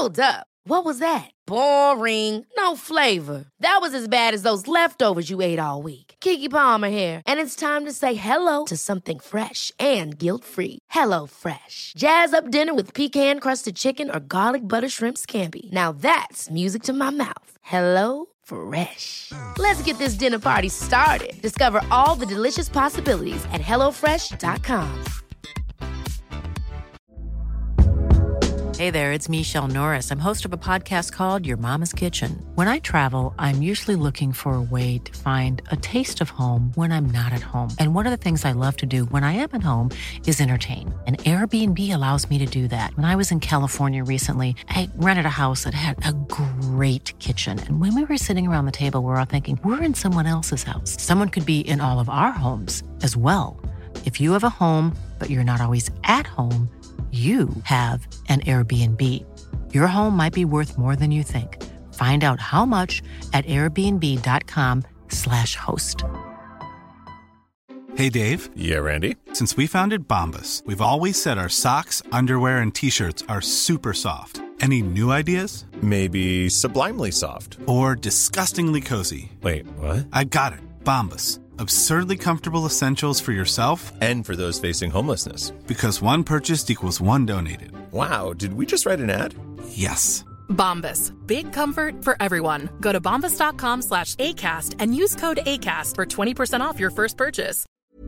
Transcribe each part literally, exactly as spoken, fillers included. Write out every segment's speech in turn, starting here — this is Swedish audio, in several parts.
Hold up. What was that? Boring. No flavor. That was as bad as those leftovers you ate all week. Keke Palmer here. And it's time to say hello to something fresh and guilt-free. Hello Fresh. Jazz up dinner with pecan-crusted chicken or garlic butter shrimp scampi. Now that's music to my mouth. Hello Fresh. Let's get this dinner party started. Discover all the delicious possibilities at hello fresh dot com. Hey there, it's Michelle Norris. I'm host of a podcast called Your Mama's Kitchen. When I travel, I'm usually looking for a way to find a taste of home when I'm not at home. And one of the things I love to do when I am at home is entertain. And Airbnb allows me to do that. When I was in California recently, I rented a house that had a great kitchen. And when we were sitting around the table, we were all thinking, we're in someone else's house. Someone could be in all of our homes as well. If you have a home, but you're not always at home, you have an Airbnb. Your home might be worth more than you think. Find out how much at airbnb.com slash host. Hey, Dave. Yeah, Randy. Since we founded Bombas, we've always said our socks, underwear, and T-shirts are super soft. Any new ideas? Maybe sublimely soft. Or disgustingly cozy. Wait, what? I got it. Bombas. Absurdly comfortable essentials for yourself and for those facing homelessness. Because one purchased equals one donated. Wow, did we just write an ad? Yes. Bombas. Big comfort for everyone. Go to bombas.com slash ACAST and use code ACAST for twenty percent off your first purchase.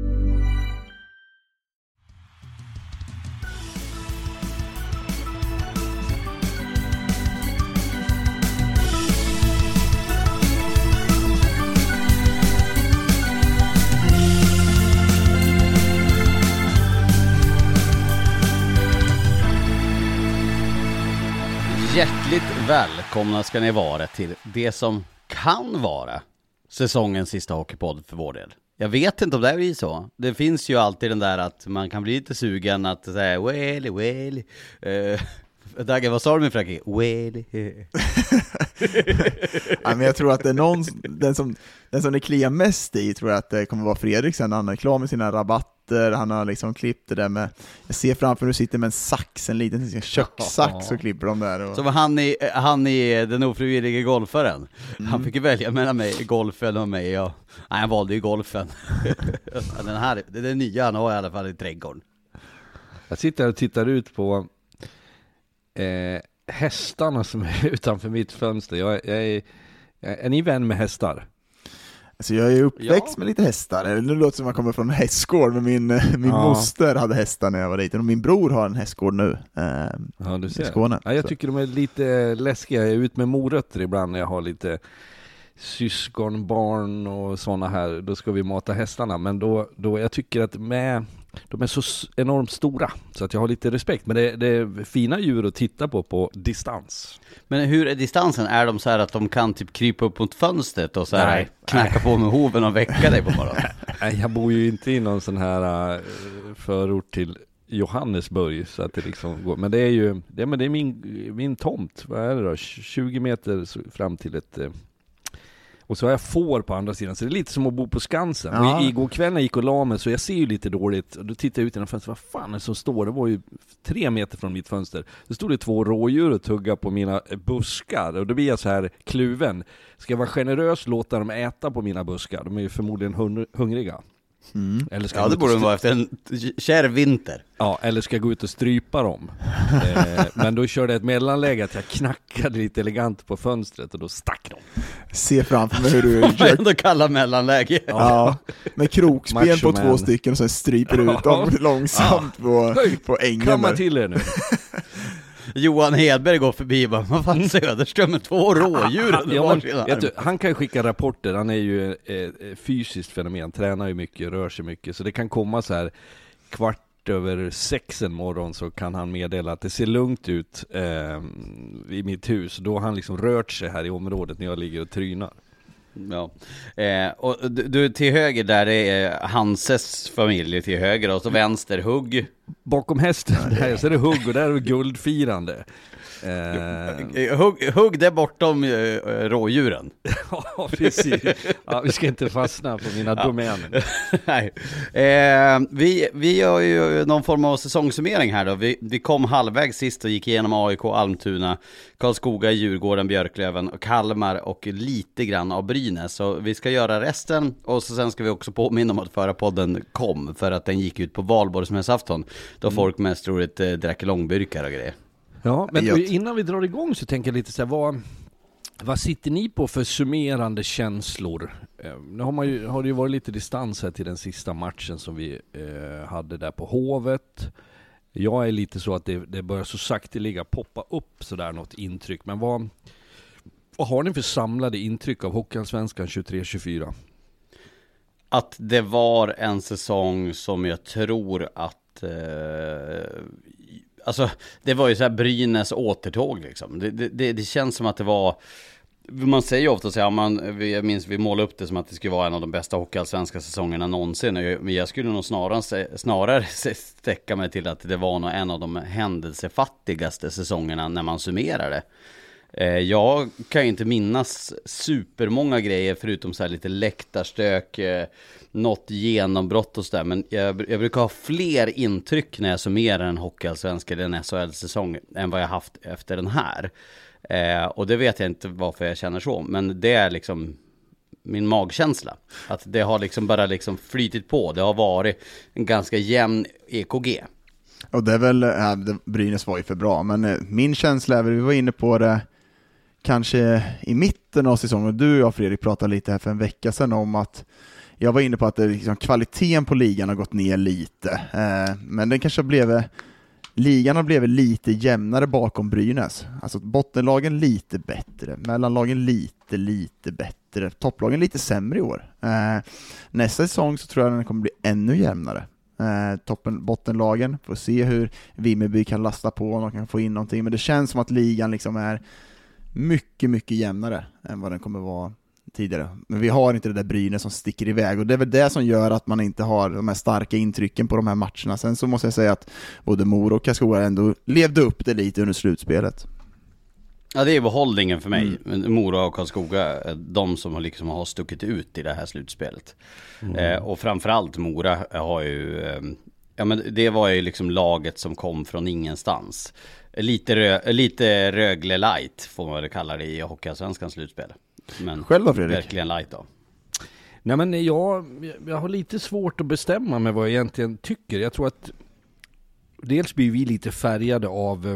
Hjärtligt välkomna ska ni vara till det som kan vara säsongens sista hockeypodd för vår del. Jag vet inte om det är så. Det finns ju alltid den där att man kan bli lite sugen att säga well, well. Uh, Dagge, vad sa du med Frankie? Well. Ja, men jag tror att det är någon, den som den som det kliar mest i tror jag att det kommer vara Fredrik sen. Han är klar med sina rabatter. Han har liksom klippt det där med, jag ser framför du sitter med en sax, en liten kökssax och klipper de där. Och... Så var han i, han i den ofrivilliga golfaren. Mm. Han fick ju välja mellan mig, golfen och mig. Och, nej, han valde ju golfen. Den här, det är det nya han har i alla fall i trädgården. Jag sitter och tittar ut på eh, hästarna som är utanför mitt fönster. Jag, jag är, är ni vän med hästar? Alltså jag är uppväxt ja. med lite hästar. Nu låter det som att jag kommer från en hästgård. Men min, min ja. moster hade hästar när jag var liten. Och min bror har en hästgård nu eh, ja, du ser. i Skåne. Ja, jag tycker de är lite läskiga. Jag är ut med morötter ibland när jag har lite syskon, barn och sådana här. Då ska vi mata hästarna. Men då, då jag tycker att med... De är så enormt stora så att jag har lite respekt. Men det, det är fina djur att titta på på distans. Men hur är distansen? Är de så här att de kan typ krypa upp mot fönstret och så här Nej. knacka på med hoven och väcka dig på morgonen? Nej, jag bor ju inte i någon sån här förort till Johannesburg så att det liksom går. Men det är ju det, men det är min, min tomt. Vad är det då? tjugo meter fram till ett... Och så har jag får på andra sidan. Så det är lite som att bo på Skansen. Ja. Och igår kväll när jag gick och la mig så jag ser ju lite dåligt. Och då tittar jag ut genom fönstret. Vad fan är det som står? Det var ju tre meter från mitt fönster. Det stod det två rådjur och tugga på mina buskar. Och då blir jag så här kluven. Ska jag vara generös, låta dem äta på mina buskar? De är ju förmodligen hun- hungriga. Mm. Eller ska ja, det borde de vara efter en kär vinter. Ja, eller ska jag gå ut och strypa dem. eh, men då körde jag ett mellanläge att jag knackade lite elegant på fönstret och då stack de. Se framför mig hur du gör. ändå kalla mellanläge. Ja, ja, med kroksben Macho på man. två stycken och sen stryper du ut dem långsamt ja. på, på ängen. Kamma till er nu. Johan Hedberg går förbi och bara, vad fan Söderström med två rådjur under ja, men, vet du, han kan skicka rapporter, han är ju ett fysiskt fenomen, tränar ju mycket, rör sig mycket, så det kan komma så här kvart över sex en morgon så kan han meddela att det ser lugnt ut eh, i mitt hus. Då har han liksom rört sig här i området när jag ligger och trynar. Ja, eh, och du till höger där är Hanses familj till höger och så vänster Hugg bakom hästen där, så är det hugg och där är det guldfirande. Eh. Hugg, hugg där bortom uh, rådjuren. Ja, precis. Ja, vi ska inte fastna på mina ja. domäner. Nej. Eh, vi, vi gör ju någon form av säsongssummering här då. Vi, vi kom halvvägs sist och gick igenom A I K, Almtuna, Karlskoga, Djurgården, Björklöven och Kalmar och lite grann av Brynäs. Så vi ska göra resten och så sen ska vi också påminna om att förra podden kom för att den gick ut på valborgsmässoafton då mm. folk mest troligt eh, drack långburkar och grejer. Ja, men innan vi drar igång så tänker jag lite så här, vad, vad sitter ni på för summerande känslor? Eh, nu har, man ju, har det ju varit lite distans här till den sista matchen som vi eh, hade där på Hovet. Jag är lite så att det, det börjar så sakteliga poppa upp sådär något intryck. Men vad, vad har ni för samlade intryck av Hockeyallsvenskan tjugotre tjugofyra? Att det var en säsong som jag tror att... Eh, Alltså, det var ju så här Brynäs återtåg liksom. Det, det, det känns som att det var... Man säger ju ofta så här, man, jag minns vi målade upp det som att det skulle vara en av de bästa hockeyallsvenska säsongerna någonsin. Men jag skulle nog snarare, snarare sträcka mig till att det var nog en av de händelsefattigaste säsongerna när man summerar det. Jag kan ju inte minnas supermånga grejer förutom så här lite läktarstök, något genombrott och sådär. Men jag, jag brukar ha fler intryck när jag summerar en hockeyallsvenska eller en S H L-säsong än vad jag haft efter den här. Eh, och det vet jag inte varför jag känner så. Men det är liksom min magkänsla. Att det har liksom bara liksom flytit på. Det har varit en ganska jämn E K G. Och det är väl, ja, Brynäs var ju för bra. Men min känsla är väl, vi var inne på det kanske i mitten av säsongen. Du och jag, Fredrik, pratade lite här för en vecka sedan om att jag var inne på att det, liksom, kvaliteten på ligan har gått ner lite. Eh, men den kanske blev, ligan har blivit lite jämnare bakom Brynäs. Alltså bottenlagen lite bättre, mellanlagen lite, lite bättre, topplagen lite sämre i år. Eh, nästa säsong så tror jag den kommer bli ännu jämnare. Eh, toppen, bottenlagen, får se hur Vimmerby kan lasta på och de kan få in någonting. Men det känns som att ligan liksom är mycket, mycket jämnare än vad den kommer vara tidigare. Men vi har inte det där Brynäs som sticker iväg och det är väl det som gör att man inte har de här starka intrycken på de här matcherna. Sen så måste jag säga att både Mora och Karlskoga ändå levde upp det lite under slutspelet. Ja, det är behållningen för mig. Mm. Mora och Karlskoga, de som liksom har stuckit ut i det här slutspelet. Mm. Eh, och framförallt Mora har ju... Eh, ja, men det var ju liksom laget som kom från ingenstans. Lite, rö, lite Rögle light får man väl kalla det i Hockeyallsvenskans slutspel. Men själva, Fredrik? Verkligen light då. Nej, men jag, jag har lite svårt att bestämma med vad jag egentligen tycker. Jag tror att dels blir vi lite färgade av...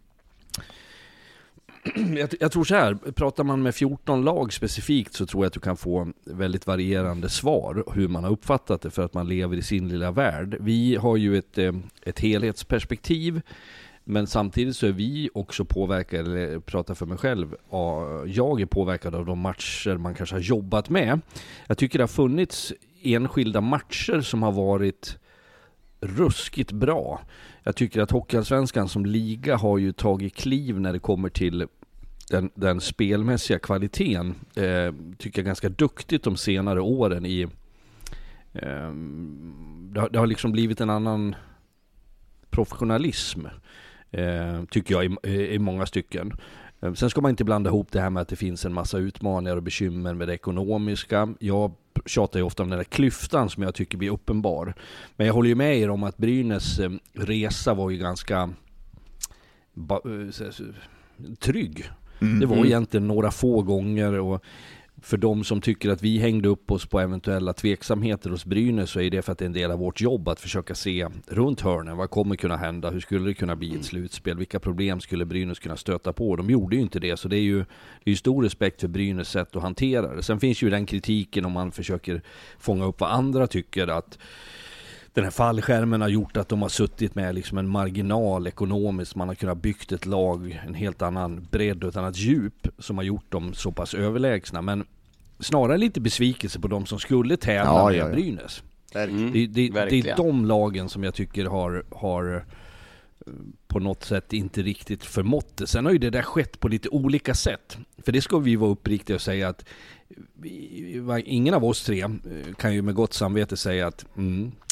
Jag, jag tror så här, pratar man med fjorton lag specifikt så tror jag att du kan få väldigt varierande svar hur man har uppfattat det för att man lever i sin lilla värld. Vi har ju ett, ett helhetsperspektiv. Men samtidigt så är vi också påverkade, eller pratar för mig själv, jag är påverkad av de matcher man kanske har jobbat med. Jag tycker det har funnits enskilda matcher som har varit ruskigt bra. Jag tycker att Hockeyallsvenskan som liga har ju tagit kliv när det kommer till den, den spelmässiga kvaliteten. Eh, tycker jag ganska duktigt de senare åren i eh, det, har, det har liksom blivit en annan professionalism. Eh, tycker jag i, i många stycken. Eh, sen ska man inte blanda ihop det här med att det finns en massa utmaningar och bekymmer med det ekonomiska. Jag tjatar ju ofta om den där klyftan som jag tycker blir uppenbar. Men jag håller ju med er om att Brynäs eh, resa var ju ganska ba, eh, trygg. Mm. Det var egentligen några få gånger och för de som tycker att vi hängde upp oss på eventuella tveksamheter hos Brynäs så är det för att det är en del av vårt jobb att försöka se runt hörnen. Vad kommer kunna hända? Hur skulle det kunna bli ett slutspel? Vilka problem skulle Brynäs kunna stöta på? De gjorde ju inte det, så det är ju, det är ju stor respekt för Brynäs sätt att hantera det. Sen finns ju den kritiken om man försöker fånga upp vad andra tycker, att den här fallskärmen har gjort att de har suttit med liksom en marginal ekonomiskt. Man har kunnat byggt ett lag, en helt annan bredd och ett annat djup som har gjort dem så pass överlägsna. Men snarare lite besvikelse på de som skulle tävla ja, med ja, ja. Brynäs. Mm, det, det, det är de lagen som jag tycker har, har på något sätt inte riktigt förmått det. Sen har ju det där skett på lite olika sätt. För det ska vi vara uppriktiga och säga att vi, ingen av oss tre kan ju med gott samvete säga att mm,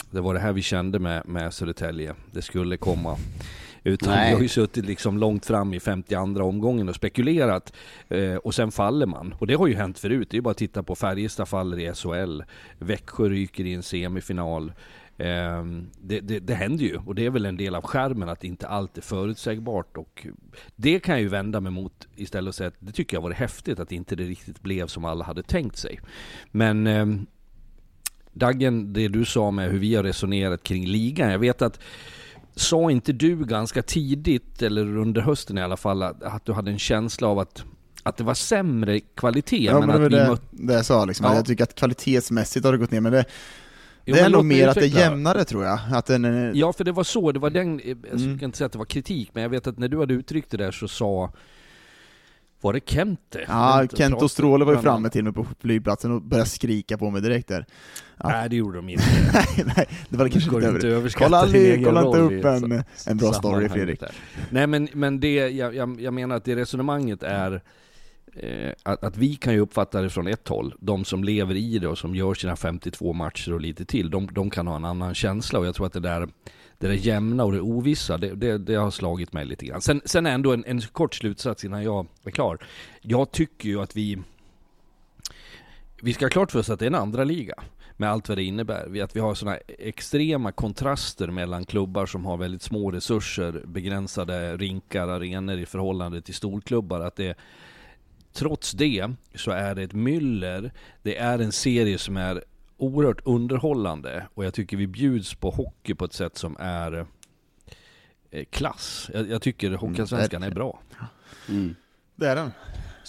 det var det här vi kände med, med Södertälje. Det skulle komma. Utan Nej. vi har ju suttit liksom långt fram i femtioandra omgången och spekulerat. Eh, och sen faller man. Och det har ju hänt förut. Det är ju bara att titta på Färjestad faller i S H L. Växjö ryker i en semifinal. Eh, det, det, det händer ju. Och det är väl en del av skärmen att inte allt är förutsägbart. Och det kan jag ju vända mig mot istället och säga att det tycker jag var häftigt att inte det riktigt blev som alla hade tänkt sig. Men... Eh, Daggen, det du sa med hur vi har resonerat kring ligan. Jag vet att sa inte du ganska tidigt, eller under hösten i alla fall, att, att du hade en känsla av att, att det var sämre kvalitet. Ja, men, men att det, vi mött... det jag sa liksom, ja. jag tycker att kvalitetsmässigt har det gått ner, men det, jo, det är men nog mer att det är utveckla. jämnare, tror jag. Att den är... Ja, för det var så, det var den, jag Mm. ska inte säga att det var kritik, men jag vet att när du hade uttryckt det där så sa, var det Kente? Ja, Inte Kent prata- och Stråle var ju men- framme till mig på flygplatsen och började skrika på mig direkt där. Ja. Nej, det gjorde de inte. nej, nej, det var det kanske Går inte inte över. överskatta Kolla, din aldrig, egen kolla inte roll i upp en, ett en bra story, sammanhang Fredrik. där. Nej, men, men det, jag, jag, jag menar att det resonemanget är eh, att, att vi kan ju uppfatta det från ett håll. De som lever i det och som gör sina femtiotvå matcher och lite till, de, de kan ha en annan känsla. Och jag tror att det där, det där jämna och det ovissa, det, det, det har slagit mig lite grann. Sen, sen är ändå en, en kort slutsats innan jag är klar. Jag tycker ju att vi vi ska ha klart för oss att det är en andra liga. Med allt vad det innebär. Att vi har såna extrema kontraster mellan klubbar som har väldigt små resurser, begränsade rinkar, arenor i förhållande till storklubbar. Att det, trots det så är det ett myller. Det är en serie som är oerhört underhållande. Och jag tycker vi bjuds på hockey på ett sätt som är eh, klass. Jag, jag tycker Hockeyallsvenskan är bra. Mm. Det är den.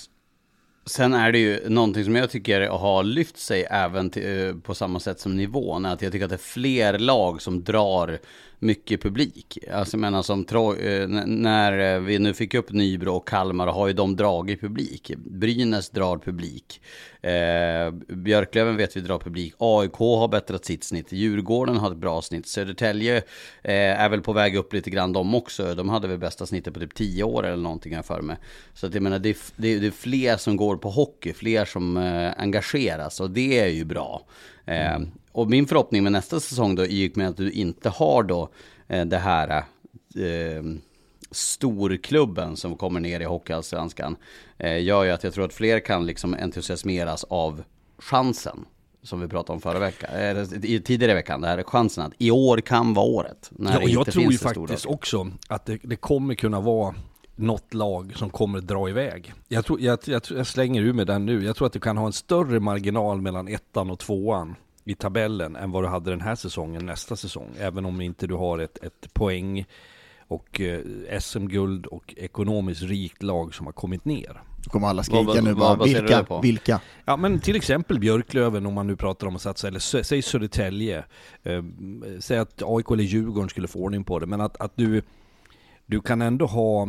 Sen är det ju någonting som jag tycker har lyft sig även till, på samma sätt som nivån, att jag tycker att det är fler lag som drar mycket publik. Alltså jag menar som Troy, när vi nu fick upp Nybro och Kalmar har ju de dragit publik. Brynäs drar publik. Eh, Björklöven vet vi drar publik. A I K har bättrat sitt snitt. Djurgården har ett bra snitt. Södertälje eh, är väl på väg upp lite grann de också. De hade väl bästa snittet på typ tio år eller någonting här för mig. Så att jag menar det är, det är, det är fler som går på hockey, fler som eh, engageras och det är ju bra. Eh, och min förhoppning med nästa säsong då i och med att du inte har då eh, det här eh, storklubben som kommer ner i Hockeyallsvenskan eh, gör ju att jag tror att fler kan liksom entusiasmeras av chansen som vi pratade om förra veckan, eller i tidigare veckan, det här är chansen att i år kan vara året. När Ja, och det jag inte tror ju finns det faktiskt stora. också att det, det kommer kunna vara något lag som kommer dra iväg. Jag, tror, jag, jag, jag slänger ur med den nu. Jag tror att du kan ha en större marginal mellan ettan och tvåan i tabellen än vad du hade den här säsongen nästa säsong. Även om inte du har ett, ett poäng och eh, S M-guld och ekonomiskt rikt lag som har kommit ner. Då kommer alla skrika Vad- nu vad bara, baserar du vilka, det på? vilka? Ja, men till exempel Björklöven, om man nu pratar om att satsa, eller sä- säg Södertälje, eh, säg att A I K eller Djurgården skulle få ordning på det, men att, att du, du kan ändå ha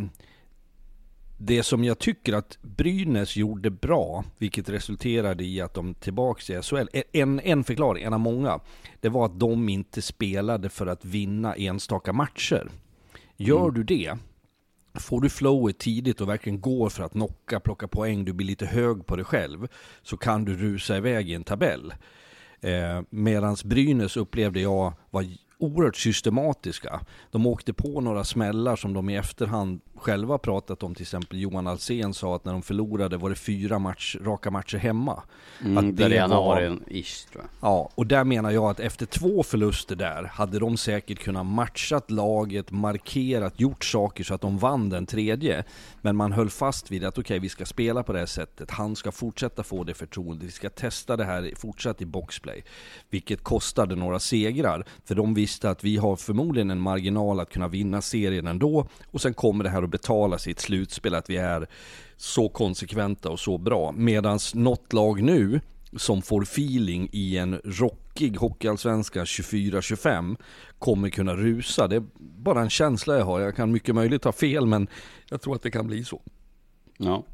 det som jag tycker att Brynäs gjorde bra, vilket resulterade i att de tillbaka i S H L, en, en förklaring, en av många, det var att de inte spelade för att vinna enstaka matcher. Gör du det, får du flowet tidigt och verkligen går för att knocka, plocka poäng, du blir lite hög på dig själv, så kan du rusa iväg i en tabell. Eh, medans Brynäs upplevde jag var oerhört systematiska. De åkte på några smällar som de i efterhand själva pratat om. Till exempel Johan Alsen sa att när de förlorade var det fyra match, raka matcher hemma. Mm, att det det gärna var har en ish, tror jag. Ja, och där menar jag att efter två förluster där hade de säkert kunnat matchat laget, markerat, gjort saker så att de vann den tredje. Men man höll fast vid att okej, okay, vi ska spela på det här sättet. Han ska fortsätta få det förtroende. Vi ska testa det här fortsatt i boxplay. Vilket kostade några segrar. För de visste att vi har förmodligen en marginal att kunna vinna serien ändå. Och sen kommer det här att betala sig i ett slutspel, att vi är så konsekventa och så bra. Medans något lag nu som får feeling i en rockig hockeyallsvenska tjugofyra tjugofem kommer kunna rusa. Det är bara en känsla jag har. Jag kan mycket möjligt ha fel, men jag tror att det kan bli så. Ja.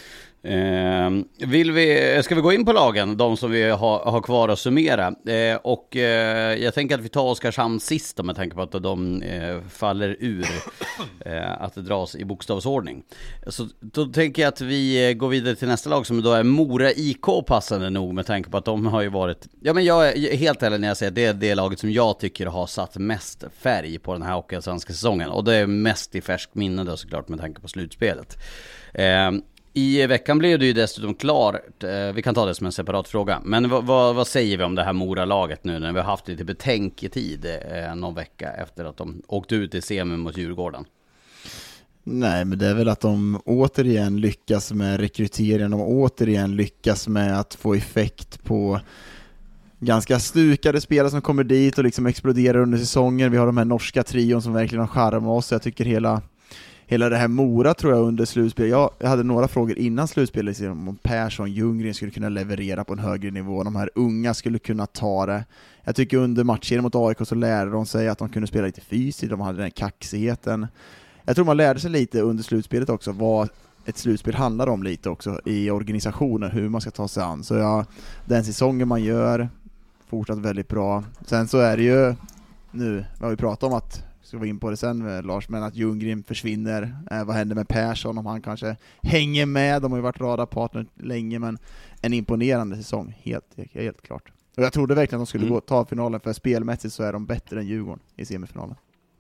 Eh, vill vi, ska vi gå in på lagen, de som vi har, har kvar att summera, eh, och eh, jag tänker att vi tar Oskarshamn sist då, med tanke på att de eh, faller ur eh, att det dras i bokstavsordning. Så då tänker jag att vi går vidare till nästa lag som då är Mora I K, passande nog med tanke på att de har ju varit, ja men jag är helt ärlig när jag säger att det är det laget som jag tycker har satt mest färg på den här hockeyallsvenska säsongen, och det är mest i färsk minne då såklart med tanke på slutspelet. Eh, I veckan blev det ju dessutom klart, eh, vi kan ta det som en separat fråga, men vad, vad, vad säger vi om det här Mora-laget nu när vi har haft lite betänketid eh, någon vecka efter att de åkte ut i semi mot Djurgården? Nej, men det är väl att de återigen lyckas med rekryteringen, de återigen lyckas med att få effekt på ganska stukade spelare som kommer dit och liksom exploderar under säsongen. Vi har de här norska trion som verkligen har charm oss. Jag tycker hela Hela det här Mora tror jag under slutspel. Jag hade några frågor innan slutspelet om Persson, Ljunggren skulle kunna leverera på en högre nivå. De här unga skulle kunna ta det. Jag tycker under matchen mot A I K så lärde de sig att de kunde spela lite fysiskt. De hade den här kaxigheten. Jag tror man lärde sig lite under slutspelet också vad ett slutspel handlar om lite också i organisationen, hur man ska ta sig an. Så ja, den säsongen man gör fortsatt väldigt bra. Sen så är det ju nu, vad vi pratar om att ska vi in på det sen Lars, men att Ljunggren försvinner, eh, vad händer med Persson om han kanske hänger med, de har ju varit radarpartner länge, men en imponerande säsong, helt, helt klart. Och jag trodde verkligen att de skulle mm. gå ta finalen, för spelmässigt så är de bättre än Djurgården i semifinalen.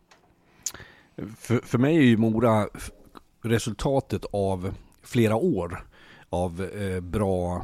För, för mig är ju Mora resultatet av flera år av eh, bra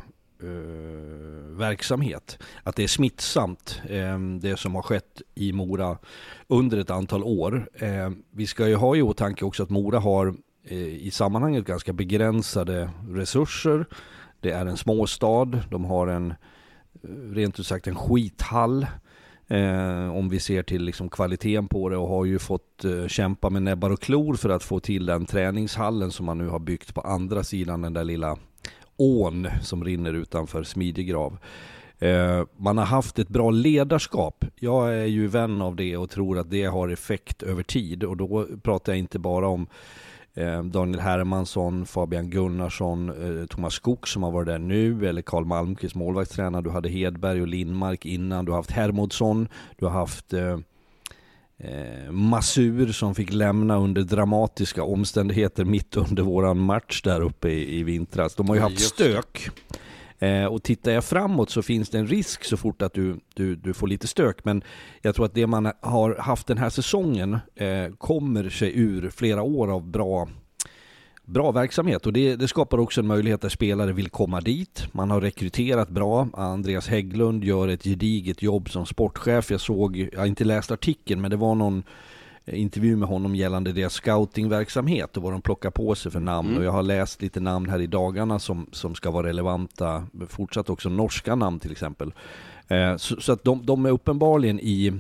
Uh, verksamhet, att det är smittsamt uh, det som har skett i Mora under ett antal år. Uh, vi ska ju ha i åtanke också att Mora har uh, i sammanhanget ganska begränsade resurser. Det är en småstad, de har en uh, rent ut sagt en skithall uh, om vi ser till liksom kvaliteten på det, och har ju fått uh, kämpa med näbbar och klor för att få till den träningshallen som man nu har byggt på andra sidan den där lilla ån som rinner utanför Smidegrav. Eh, man har haft ett bra ledarskap. Jag är ju vän av det och tror att det har effekt över tid, och då pratar jag inte bara om eh, Daniel Hermansson, Fabian Gunnarsson, eh, Thomas Skog som har varit där nu, eller Karl Malmqvist målvaktstränare. Du hade Hedberg och Lindmark innan, du har haft Hermodsson, du har haft eh, Eh, Masur som fick lämna under dramatiska omständigheter mitt under våran match där uppe i, i vintras. De har ju haft stök. Eh, och tittar jag framåt så finns det en risk så fort att du, du, du får lite stök. Men jag tror att det man har haft den här säsongen eh, kommer sig ur flera år av bra bra verksamhet, och det, det skapar också en möjlighet där spelare vill komma dit. Man har rekryterat bra. Andreas Hägglund gör ett gediget jobb som sportchef. Jag såg, jag har inte läst artikeln, men det var någon intervju med honom gällande deras scoutingverksamhet och vad de plockar på sig för namn. Mm. Och jag har läst lite namn här i dagarna som, som ska vara relevanta. Fortsatt också norska namn till exempel. Eh, så, så att de, de är uppenbarligen i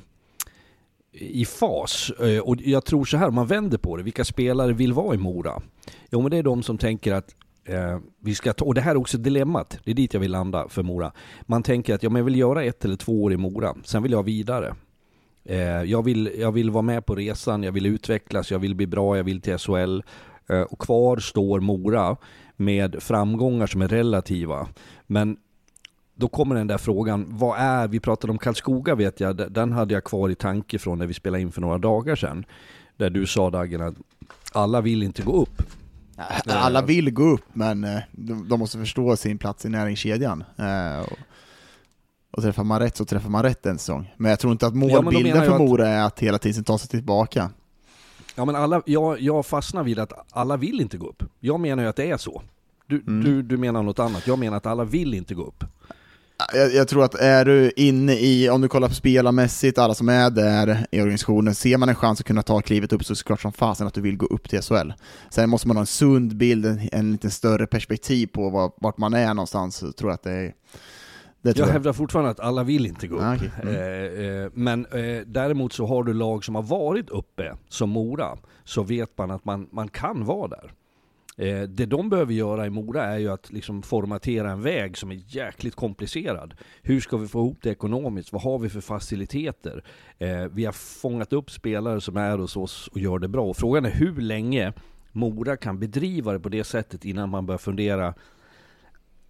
i fas, och jag tror så här, man vänder på det, vilka spelare vill vara i Mora? Jo, men det är de som tänker att eh, vi ska ta, och det här är också dilemmat, det är dit jag vill landa för Mora. Man tänker att ja, men jag vill göra ett eller två år i Mora, sen vill jag vidare. Eh, jag, vill, jag vill vara med på resan, jag vill utvecklas, jag vill bli bra, jag vill till S H L, eh, och kvar står Mora med framgångar som är relativa, men då kommer den där frågan, vad är, vi pratade om Karlskoga vet jag, den hade jag kvar i tanke från när vi spelade in för några dagar sedan. Där du sa Dagen att alla vill inte gå upp. Alla vill gå upp, men de, de måste förstå sin plats i näringskedjan. Och, och träffar man rätt så träffar man rätt en säsong. Men jag tror inte att målbilden ja, för Mora är att hela tiden ta sig tillbaka. Ja, men alla, jag, jag fastnar vid att alla vill inte gå upp. Jag menar ju att det är så. Du, mm. du, du menar något annat. Jag menar att alla vill inte gå upp. Jag, jag tror att är du inne i, om du kollar på spelarmässigt, alla som är där i organisationen, ser man en chans att kunna ta klivet upp så såklart som fasen att du vill gå upp till S H L. Sen måste man ha en sund bild, en, en lite större perspektiv på var, vart man är någonstans. Så tror jag att det är det jag, jag hävdar fortfarande att alla vill inte gå upp. Ah, okay. mm. eh, eh, men eh, däremot så har du lag som har varit uppe som Mora, så vet man att man, man kan vara där. Eh, det de behöver göra i Mora är ju att liksom formatera en väg som är jäkligt komplicerad. Hur ska vi få ihop det ekonomiskt? Vad har vi för faciliteter? Eh, vi har fångat upp spelare som är hos oss och gör det bra. Och frågan är hur länge Mora kan bedriva det på det sättet innan man börjar fundera,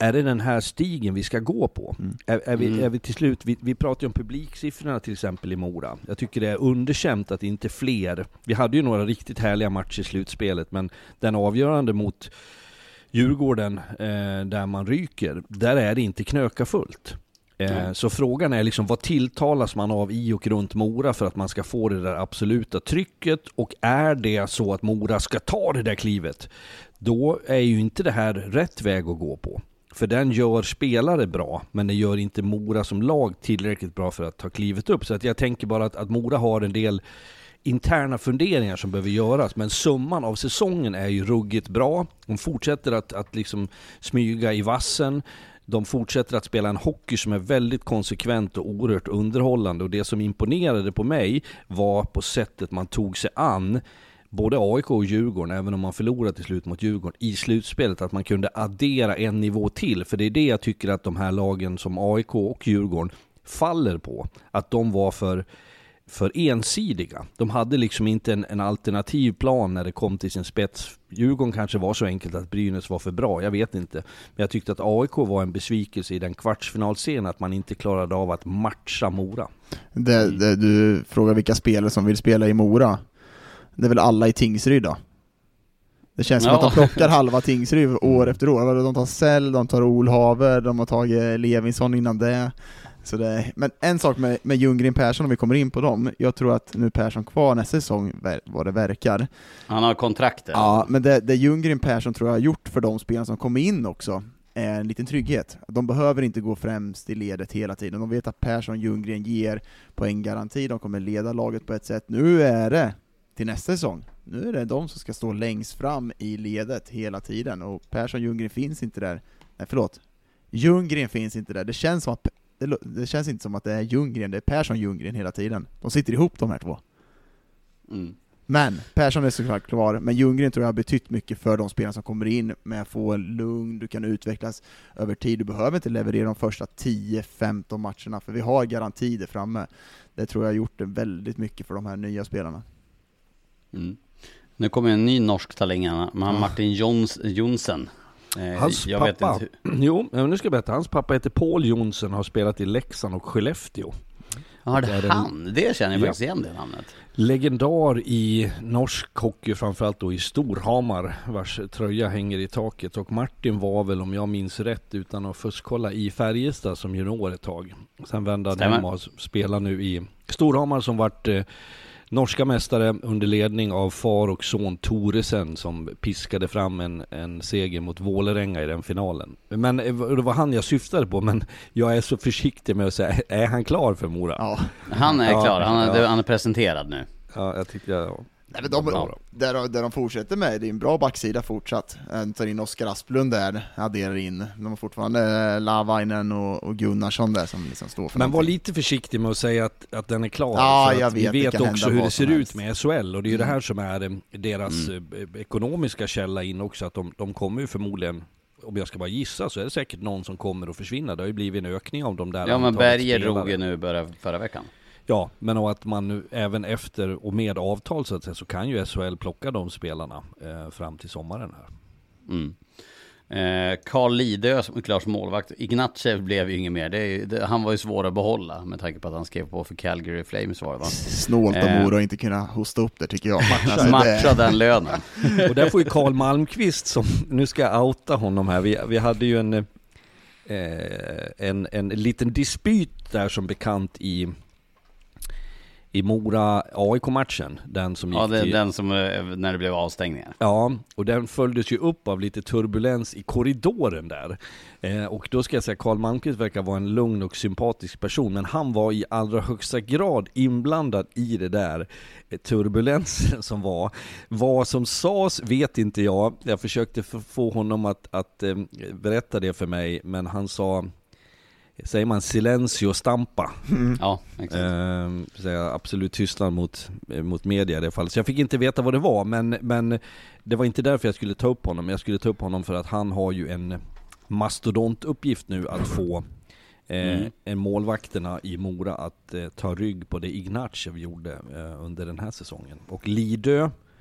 är det den här stigen vi ska gå på? Mm. Är, är, vi, är vi till slut, vi, vi pratar ju om publiksiffrorna till exempel i Mora. Jag tycker det är underkänt att inte fler, vi hade ju några riktigt härliga matcher i slutspelet, men den avgörande mot Djurgården eh, där man ryker, där är det inte knöka fullt. Mm. Så frågan är liksom, vad tilltalas man av i och runt Mora för att man ska få det där absoluta trycket, och är det så att Mora ska ta det där klivet, då är ju inte det här rätt väg att gå på. För den gör spelare bra, men det gör inte Mora som lag tillräckligt bra för att ta klivet upp. Så att jag tänker bara att, att Mora har en del interna funderingar som behöver göras, men summan av säsongen är ju ruggigt bra. De fortsätter att, att liksom smyga i vassen. De fortsätter att spela en hockey som är väldigt konsekvent och oerhört underhållande, och det som imponerade på mig var på sättet man tog sig an både A I K och Djurgården, även om man förlorade till slut mot Djurgården i slutspelet, att man kunde addera en nivå till. För det är det jag tycker att de här lagen som A I K och Djurgården faller på, att de var för för ensidiga. De hade liksom inte en, en alternativ plan när det kom till sin spets. Djurgården kanske var så enkelt att Brynäs var för bra, jag vet inte. Men jag tyckte att A I K var en besvikelse i den kvartsfinalscenen, att man inte klarade av att matcha Mora. Det, det, du frågar vilka spelare som vill spela i Mora. Det är väl alla i Tingsryd då? Det känns som ja. att de plockar halva Tingsryd år efter år. De tar Sell, de tar Olhaver, de har tagit Levinsson innan det. Så det, men en sak med, med Ljunggren Persson, om vi kommer in på dem, jag tror att nu Persson kvar nästa säsong vad det verkar. Han har kontrakter. Ja, men det, det Ljunggren Persson tror jag har gjort för de spelarna som kommer in också är en liten trygghet. De behöver inte gå främst i ledet hela tiden. De vet att Persson och Ljunggren ger poänggaranti, de kommer leda laget på ett sätt. Nu är det till nästa säsong. Nu är det de som ska stå längst fram i ledet hela tiden, och Persson och Ljunggren finns inte där. Nej, förlåt. Ljunggren finns inte där. Det känns som att Det, det känns inte som att det är Ljunggren, det är Persson Ljunggren hela tiden. De sitter ihop de här två. Mm. Men Persson är såklart klar, men Ljunggren tror jag har betytt mycket för de spelarna som kommer in med att få en lugn, du kan utvecklas över tid. Du behöver inte leverera de första tio femton matcherna, för vi har garanti där framme. Det tror jag har gjort väldigt mycket för de här nya spelarna. Mm. Nu kommer en ny norsk talang, Martin Jons, Jonsen. Hans jag pappa, vet inte hur... jo, nu ska jag berätta, hans pappa heter Paul Jonsson, har spelat i Leksand och Skellefteå. Ja, det är han, en... det känner jag faktiskt ja. igen det namnet. Legendar i norsk hockey, framförallt då i Storhamar, vars tröja hänger i taket. Och Martin var väl, om jag minns rätt, utan att fuskkolla, i Färjestad som junior ett tag. Sen vände han hem och spelar nu i Storhamar, som vart eh, norska mästare under ledning av far och son Thoresen, som piskade fram en, en seger mot Vålerenga i den finalen. Men det var han jag syftade på, men jag är så försiktig med att säga, är han klar för Mora? Ja. Han är klar, han är, ja. han är presenterad nu. Ja, jag tycker jag... Nej, men de, de, där, där de fortsätter med, det är en bra backsida fortsatt. De tar in Oskar Asplund där, adderar in. De har fortfarande Lavainen och, och Gunnarsson där som liksom står för. Men var lite försiktig med att säga att, att den är klar. Ja, jag vet, vi vet också hur det ser helst. ut med S H L, och det är ju mm. det här som är deras mm. ekonomiska källa in också, att de, de kommer ju förmodligen, om jag ska bara gissa, så är det säkert någon som kommer att försvinna. Det har ju blivit en ökning av de där. Ja, men Berger drog ju nu bara förra veckan. Ja, men att man nu även efter och med avtal så, att säga, så kan ju S H L plocka de spelarna eh, fram till sommaren här. Mm. Eh, Carl Lidö som Klars målvakt. Ignatjev blev ju inget mer. Det är, det, han var ju svår att behålla med tanke på att han skrev på för Calgary Flames, var det, va? Snålt av Mora att inte kunna hosta upp det, tycker jag. Matcha, matcha den lönen. Och där får ju Carl Malmqvist, som nu ska jag outa honom här. Vi, vi hade ju en, eh, en en liten dispyt där som bekant i i Mora A I K-matchen, den som gick ja, det, till... den som när det blev avstängningar. Ja, och den följdes ju upp av lite turbulens i korridoren där. Eh, och då ska jag säga, Carl Malmqvist verkar vara en lugn och sympatisk person, men han var i allra högsta grad inblandad i det där eh, turbulensen som var. Vad som sades vet inte jag. Jag försökte få honom att, att eh, berätta det för mig, men han sa... Säger man silencio stampa. Mm. Ja, exakt. Eh, säga absolut tystnad mot, mot media i det fallet. Så jag fick inte veta vad det var, men, men det var inte därför jag skulle ta upp honom. Jag skulle ta upp honom för att han har ju en mastodontuppgift nu att få eh, mm. en målvakterna i Mora att eh, ta rygg på det Ignatjev gjorde eh, under den här säsongen. Och Lidö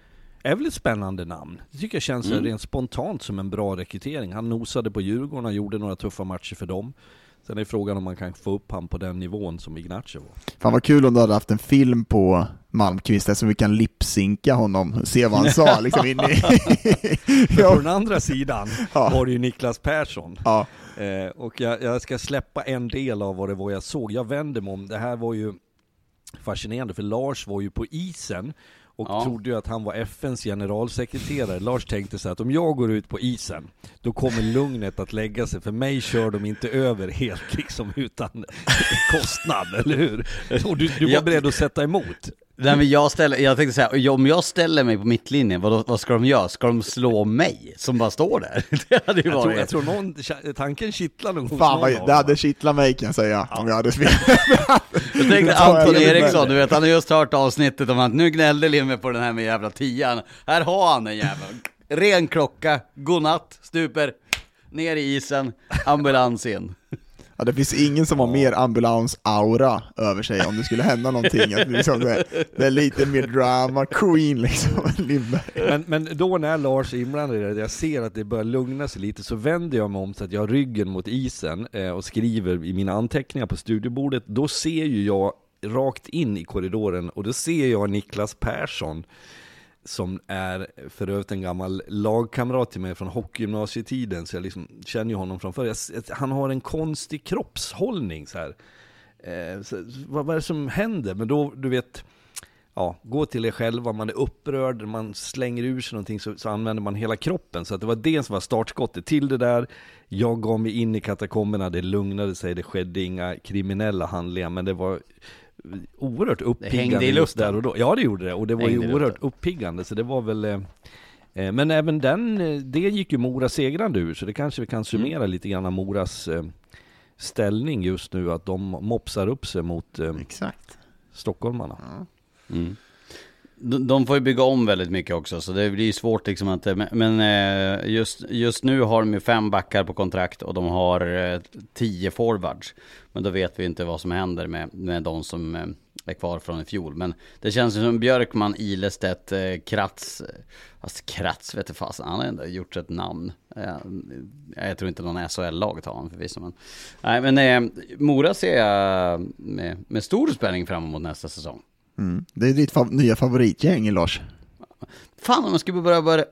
är väl ett spännande namn. Det tycker jag känns mm. rent spontant som en bra rekrytering. Han nosade på Djurgården och gjorde några tuffa matcher för dem. Sen är frågan om man kan få upp han på den nivån som Ignacio var. Fan vad kul om du hade haft en film på Malmqvist så vi kan lipsynka honom och se vad han sa liksom in i... ja. På den andra sidan ja. var det ju Niklas Persson. Ja. Eh, och jag, jag ska släppa en del av vad det var jag såg. Jag vände mig om. Det här var ju fascinerande för Lars var ju på isen och ja. trodde ju att han var F N:s generalsekreterare. Lars tänkte så att om jag går ut på isen då kommer lugnet att lägga sig. För mig kör de inte över helt liksom utan kostnad, eller hur? Och du, du var ja. beredd att sätta emot. Nej, men jag, ställer, jag tänkte så här, om jag ställer mig på mittlinjen, vad, vad ska de göra? Ska de slå mig som bara står där? Det hade ju jag, varit... tror, jag tror någon, tanken kittlar nog hos Fan, vad, någon det hade kittlat mig kan jag säga ja. om jag hade spelat. Jag tänkte Anton Eriksson, du vet, han har just hört avsnittet om att nu gnällde Limme på den här med jävla tian. Här har han en jävla ren klocka, godnatt, stuper, ner i isen, ambulans in. Ja, det finns ingen som har mer ambulans-aura över sig om det skulle hända någonting. Att liksom det, är, det är lite mer drama queen liksom. men, men då när Lars är inblandad, jag ser att det börjar lugna sig lite, så vänder jag mig om så att jag har ryggen mot isen eh, och skriver i mina anteckningar på studiebordet. Då ser ju jag rakt in i korridoren och då ser jag Niklas Persson som är för övrigt en gammal lagkamrat till mig från hockeygymnasietiden, så jag liksom känner ju honom från förr. Han har en konstig kroppshållning så här. Eh, så, vad, vad är det som händer? Men då, du vet, ja, gå till er själva, man är upprörd, man slänger ur sig någonting, så, så använder man hela kroppen. Så att det var det som var startskottet till det där. Jag gav mig in i katakomberna, det lugnade sig, det skedde inga kriminella handlingar, men det var oerhört uppiggande just där och då. Ja, det gjorde det, och det var ju oerhört uppiggande, så det var väl eh, men även den, det gick ju Mora segrande ur, så det kanske vi kan summera mm. lite grann av Moras eh, ställning just nu, att de mopsar upp sig mot eh, exakt stockholmarna. Ja. Mm. De, de får ju bygga om väldigt mycket också, så det blir svårt liksom att, men eh, just, just nu har de ju fem backar på kontrakt och de har eh, tio forwards, men då vet vi inte vad som händer med, med de som eh, är kvar från i fjol. Men det känns som Björkman, Ilestedt, eh, Kratz, alltså Kratz vet du fast, han har ändå gjort ett namn. Eh, jag tror inte någon S H L-lag tar han förvisso, men nej, men eh, Mora ser jag med, med stor spänning fram emot nästa säsong. Mm. Det är ditt fav- nya favoritgäng, Lars. Fan, om man skulle börja, börja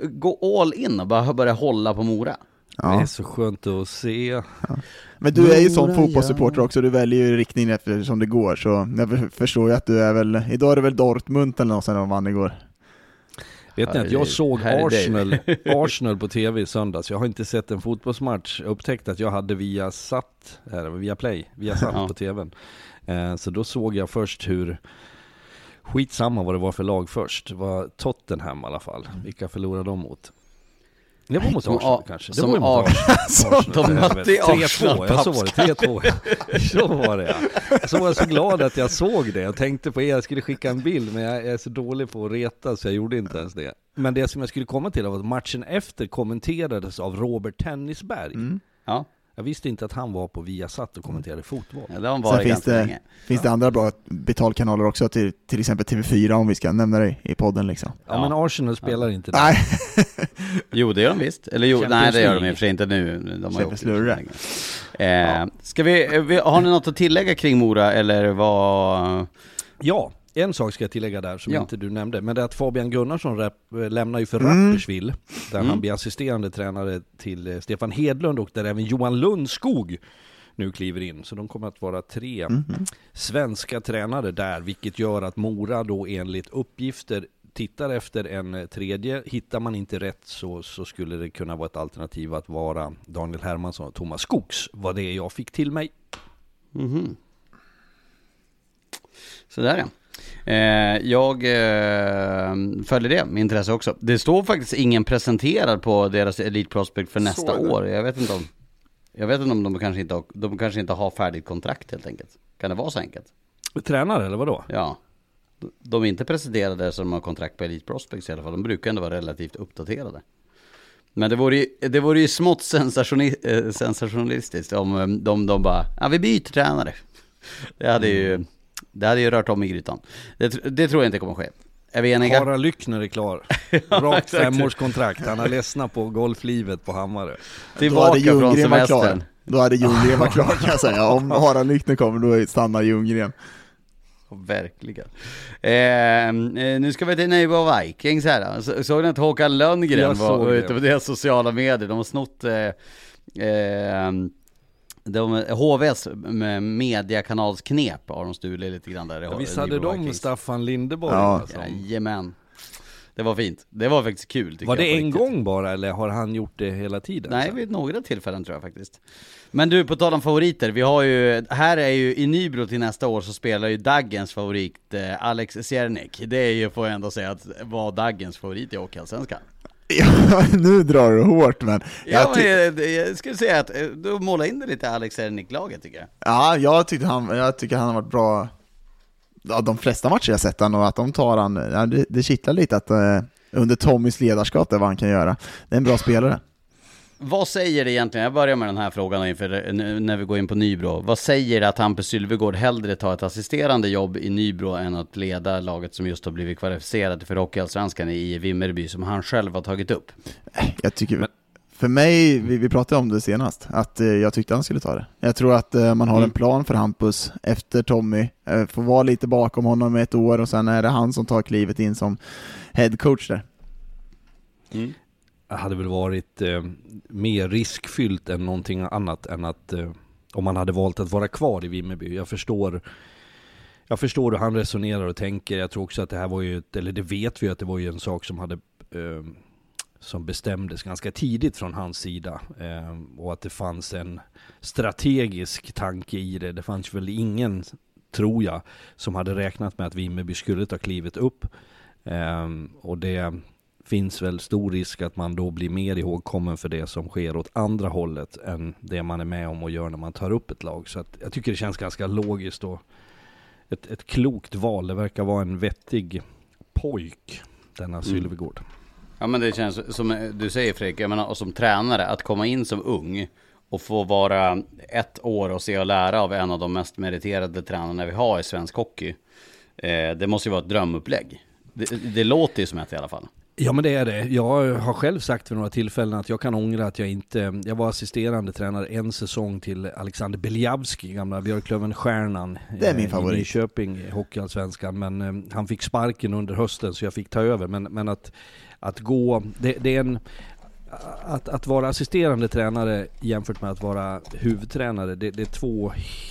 gå all in och bara börja hålla på Mora. Ja. Det är så skönt att se. Ja. Men du är ju som fotbollssupporter också, du väljer ju riktningen efter som det går, så jag förstår ju att du är väl, idag är det väl Dortmund eller något, sen de vann igår. Vet ni att jag såg Arsenal, Arsenal på tv i söndags. Jag har inte sett en fotbollsmatch. Jag upptäckte att jag hade via satt, här, via play, via satt ja. på tvn. Eh, så då såg jag först hur, skitsamma vad det var för lag först. Det var Tottenham i alla fall. Vilka förlorade de mot? Det var mot Arsenal a- kanske. Det var mot Arsenal. De mötte tre två, ja, så var det. tre två. Så var det, ja. Så var jag så glad att jag såg det. Jag tänkte på er, jag skulle skicka en bild, men jag är så dålig på att reta så jag gjorde inte ens det. Men det som jag skulle komma till var att matchen efter kommenterades av Robert Tennisberg. Mm. Ja. Jag visste inte att han var på Viasat och kommenterade fotboll. Ja, det var finns det, länge. finns ja. det andra bra betalkanaler också, till, till exempel T V fyra om vi ska nämna det i podden liksom. Ja, ja. Men Arsenal spelar ja. inte det. Nej. Jo, det gör de visst. Eller jo, nej, det gör de i och för sig inte nu. De har ju eh, ja. Ska vi, vi, har ni något att tillägga kring Mora, eller vad? Ja. En sak ska jag tillägga där som ja. inte du nämnde, men det är att Fabian Gunnarsson rep, lämnar ju för mm. Rapperswil, där mm. han blir assisterande tränare till Stefan Hedlund, och där även Johan Lundskog nu kliver in. Så de kommer att vara tre mm. svenska tränare där, vilket gör att Mora då enligt uppgifter tittar efter en tredje. Hittar man inte rätt så, så skulle det kunna vara ett alternativ att vara Daniel Hermansson och Thomas Skogs, vad det är jag fick till mig. Mhm. Så där ja. Eh, jag eh, följer det med intresse också. Det står faktiskt ingen presenterad på deras Elite Prospect för nästa år. Jag vet inte om Jag vet inte om de kanske inte har, de kanske inte har färdigt kontrakt helt enkelt. Kan det vara så enkelt? Tränare eller vad då? Ja. De är inte presenterade som har kontrakt på Elite Prospects i alla fall. De brukar ändå vara relativt uppdaterade. Men det vore ju, det vore ju smått sensationi- sensationalistiskt om de, de bara, ja vi byter tränare. Det hade ju Det hade ju rört om i grytan. Det, det tror jag inte kommer ske. Är vi eniga? Harald Lyckner är klar. Rakt femårskontrakt. Han har ledsnat på golflivet på Hammarö. Tillbaka från semestern. Då hade Ljunggren varit klar, kan jag säga. Om Harald Lyckner kommer, då stannar Ljunggren. Verkligen. Eh, nu ska vi till Nybro Vikings här. Så, såg ni att Håkan Lönngren var, var ute på deras sociala medier? De har snott eh, eh, de, H V:s mediakanalsknep har de stulit lite grann där. Ja, visst hade de Vikings. Staffan Lindeborg? Ja. Alltså. Jajamän. Det var fint. Det var faktiskt kul. Var det jag, en riktigt. gång bara, eller har han gjort det hela tiden? Nej, vid några tillfällen tror jag faktiskt. Men du, på tal om favoriter, vi har ju, här är ju i Nybro till nästa år så spelar ju Daggens favorit eh, Alex Siernik. Det är ju, får jag ändå säga, att var Daggens favorit i Hockeyallsvenskan. Ja, nu drar du hårt, men... Ja, jag, ty- men jag, jag skulle säga att du målar in det lite Alex Siernik-laget, tycker jag. Ja, jag tycker han, jag tycker han har varit bra. Ja, de flesta matcher jag sett han, och att de tar han, ja, det, det kittlar lite att eh, under Tommys ledarskap där vad han kan göra. Det är en bra spelare. Vad säger det egentligen, jag börjar med den här frågan inför, när vi går in på Nybro. Vad säger det att Hampus Sylvegård hellre tar ett assisterande jobb i Nybro än att leda laget som just har blivit kvalificerade för Hockeyallsvenskan i Vimmerby som han själv har tagit upp? Jag tycker, men... för mig, vi, vi pratade om det senast, att eh, jag tyckte han skulle ta det. Jag tror att eh, man har mm. en plan för Hampus efter Tommy, eh, får vara lite bakom honom ett år och sen är det han som tar klivet in som headcoach där. Mm. Det hade väl varit eh, mer riskfyllt än någonting annat än att eh, om man hade valt att vara kvar i Vimmerby. Jag förstår jag förstår hur han resonerar och tänker. Jag tror också att det här var ju, eller det vet vi att det var ju en sak som hade eh, som bestämdes ganska tidigt från hans sida eh, och att det fanns en strategisk tanke i det. Det fanns väl ingen, tror jag, som hade räknat med att Vimmerby skulle ta klivet upp eh, och det finns väl stor risk att man då blir mer ihågkommen för det som sker åt andra hållet än det man är med om och gör när man tar upp ett lag. Så att jag tycker det känns ganska logiskt och ett, ett klokt val. Det verkar vara en vettig pojk, denna mm. Sylvegård. Ja, men det känns som du säger, Fredrik, jag menar, och som tränare att komma in som ung och få vara ett år och se och lära av en av de mest meriterade tränarna vi har i svensk hockey. Eh, det måste ju vara ett drömupplägg. Det, det låter ju som ett i alla fall. Ja, men det är det. Jag har själv sagt för några tillfällen att jag kan ångra att jag inte... Jag var assisterande tränare en säsong till Alexander Beliavski, gamla Björklöven-stjärnan. Det är min favorit. I Nyköping, Hockeyallsvenskan. Men eh, han fick sparken under hösten så jag fick ta över. Men, men att, att gå... Det, det är en... Att, att vara assisterande tränare jämfört med att vara huvudtränare, det, det är två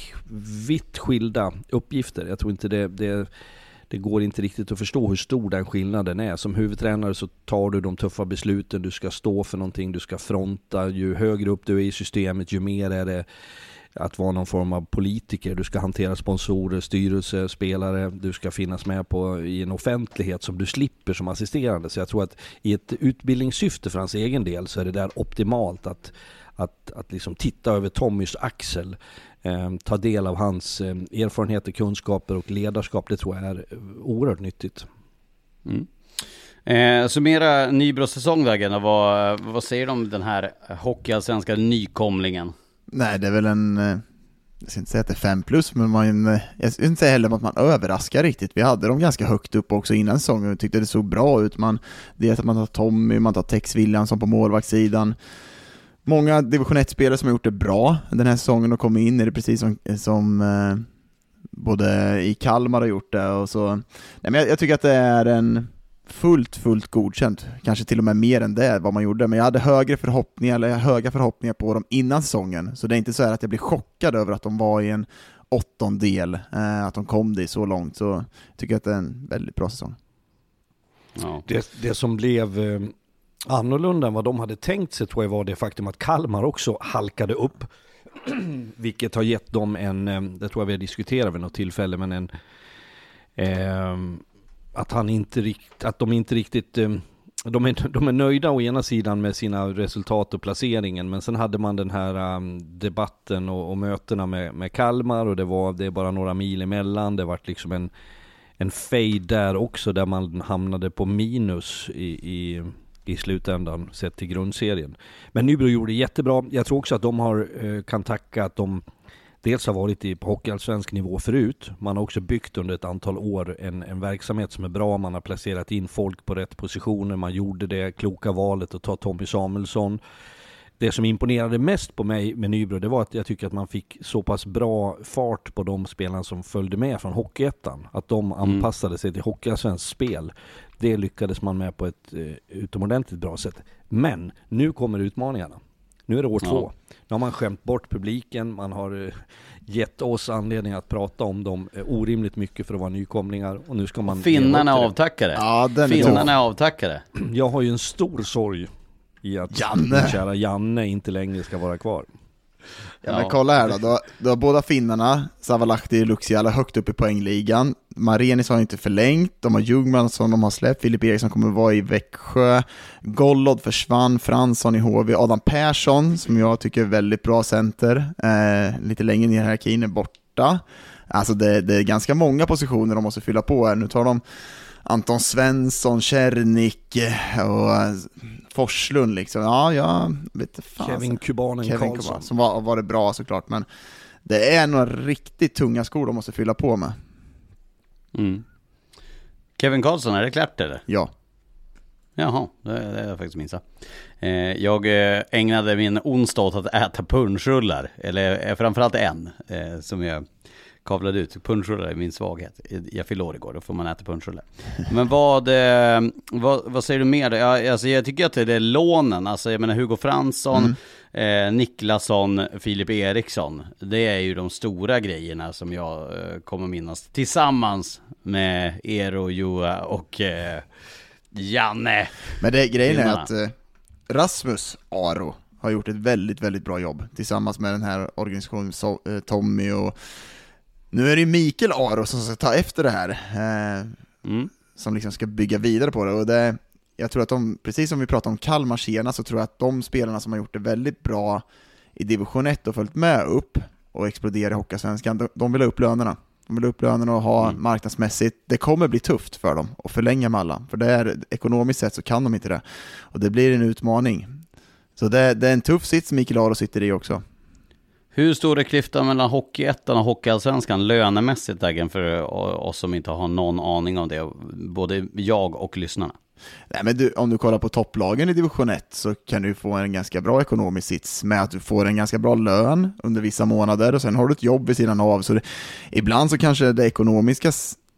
vitt skilda uppgifter. Jag tror inte det... det Det går inte riktigt att förstå hur stor den skillnaden är. Som huvudtränare så tar du de tuffa besluten, du ska stå för någonting, du ska fronta. Ju högre upp du är i systemet, ju mer är det att vara någon form av politiker. Du ska hantera sponsorer, styrelse, spelare. Du ska finnas med på, i en offentlighet som du slipper som assisterande. Så jag tror att i ett utbildningssyfte för hans egen del så är det där optimalt att, att, att liksom titta över Tommys axel. Eh, ta del av hans eh, erfarenheter, kunskaper och ledarskap. Det tror jag är oerhört nyttigt. Mm. Eh, summera Nybros säsongvägen. Vad, vad säger du om den här hockeyallsvenska nykomlingen? Nej, det är väl en... Jag ska inte säga att det är fem plus, men man, jag ska inte säga heller att man överraskar riktigt. Vi hade dem ganska högt upp också innan säsongen och tyckte det såg bra ut. Man, det är att man tar Tommy, man tar Tex Williamson på målvaktssidan. Många division ett-spelare som har gjort det bra den här säsongen och kommit in i det precis som, som eh, både i Kalmar har gjort det. Och så. Nej, men jag, jag tycker att det är en fullt, fullt godkänt. Kanske till och med mer än det vad man gjorde. Men jag hade högre förhoppningar, eller höga förhoppningar på dem innan säsongen. Så det är inte så här att jag blir chockad över att de var i en åttondel. Eh, att de kom dit så långt. Så jag tycker att det är en väldigt bra säsong. Ja. Det, det som blev... Eh... annorlunda än vad de hade tänkt sig tror jag var det faktum att Kalmar också halkade upp. Vilket har gett dem en, det tror jag vi har diskuterat vid något tillfälle, men en eh, att han inte rikt, att de inte riktigt eh, de, är, de är nöjda å ena sidan med sina resultat och placeringen, men sen hade man den här um, debatten och, och mötena med, med Kalmar och det var det är bara några mil emellan. Det var liksom en, en fade där också där man hamnade på minus i, i i slutändan sett till grundserien. Men Nybro gjorde det jättebra. Jag tror också att de har, kan tacka att de, dels har varit i, på hockeyallsvensk nivå förut. Man har också byggt under ett antal år en, en verksamhet som är bra. Man har placerat in folk på rätt positioner. Man gjorde det kloka valet att ta Tommy Samuelsson. Det som imponerade mest på mig med Nybro, det var att jag tycker att man fick så pass bra fart på de spelarna som följde med från Hockeyettan. Att de anpassade sig till hockeyallsvensk spel. Det lyckades man med på ett eh, utomordentligt bra sätt. Men nu kommer utmaningarna. Nu är det år ja. två. Nu har man skämt bort publiken. Man har eh, gett oss anledning att prata om dem eh, orimligt mycket för att vara nykomlingar. Och nu ska man... Finnarna är avtackare. Ja, den Finnarna är avtackare. Jag har ju en stor sorg i att Janne. kära Janne inte längre ska vara kvar. Ja, men kolla här då. Då, då har båda finnarna, Savalahti och Luxiala, högt upp i poängligan. Marenis har inte förlängt. De har Ljungman som de har släppt. Filip Eriksson kommer att vara i Växjö. Gollod försvann. Fransson i H V. Adam Persson, som jag tycker är väldigt bra center. Eh, lite längre ner i hierarkin är borta. Alltså det, det är ganska många positioner de måste fylla på här. Nu tar de Anton Svensson, Kärnik och Forslund liksom. Ja, jag vet inte fan. Kevin Kubanen Kevin Karlsson. Kuban, som var, var det bra såklart, men det är några riktigt tunga skor de måste fylla på med. Mm. Kevin Karlsson, är det klart eller? Ja. Jaha, det, det är jag faktiskt minns. Eh, jag eh, ägnade min onsdag åt att äta punschrullar, eller eh, framförallt en eh, som jag kavlade ut. Punschrullar är min svaghet. Jag fyller år igår, då får man äta punschrullar. Men vad, eh, vad, vad säger du mer då? Jag, alltså, jag tycker att det är lånen. Alltså, jag menar Hugo Fransson, mm. eh, Niklasson, Filip Eriksson. Det är ju de stora grejerna som jag eh, kommer minnas. Tillsammans med Eero, Joa och eh, Janne. Men det grejen är att eh, Rasmus Aro har gjort ett väldigt, väldigt bra jobb tillsammans med den här organisationen so, eh, Tommy och nu är det Mikael Aro som ska ta efter det här eh, mm. som liksom ska bygga vidare på det, och det, jag tror att de, precis som vi pratade om Kalmar Tjena, så tror jag att de spelarna som har gjort det väldigt bra i division ett och följt med upp och exploderar i Hockeyallsvenskan, de, de vill ha upp lönerna. De vill ha upp lönerna och ha mm. marknadsmässigt. Det kommer bli tufft för dem att förlänga med alla, för det är, ekonomiskt sett så kan de inte det, och det blir en utmaning. Så det, det är en tuff sits Mikael Aro sitter i också. Hur stor är klyftan mellan Hockeyettan och Hockeyallsvenskan lönemässigt, Dagen, för oss som inte har någon aning om det, både jag och lyssnarna? Nej, men du, om du kollar på topplagen i division ett så kan du få en ganska bra ekonomisk sits med att du får en ganska bra lön under vissa månader och sen har du ett jobb vid sidan av. Så det, ibland så kanske det ekonomiska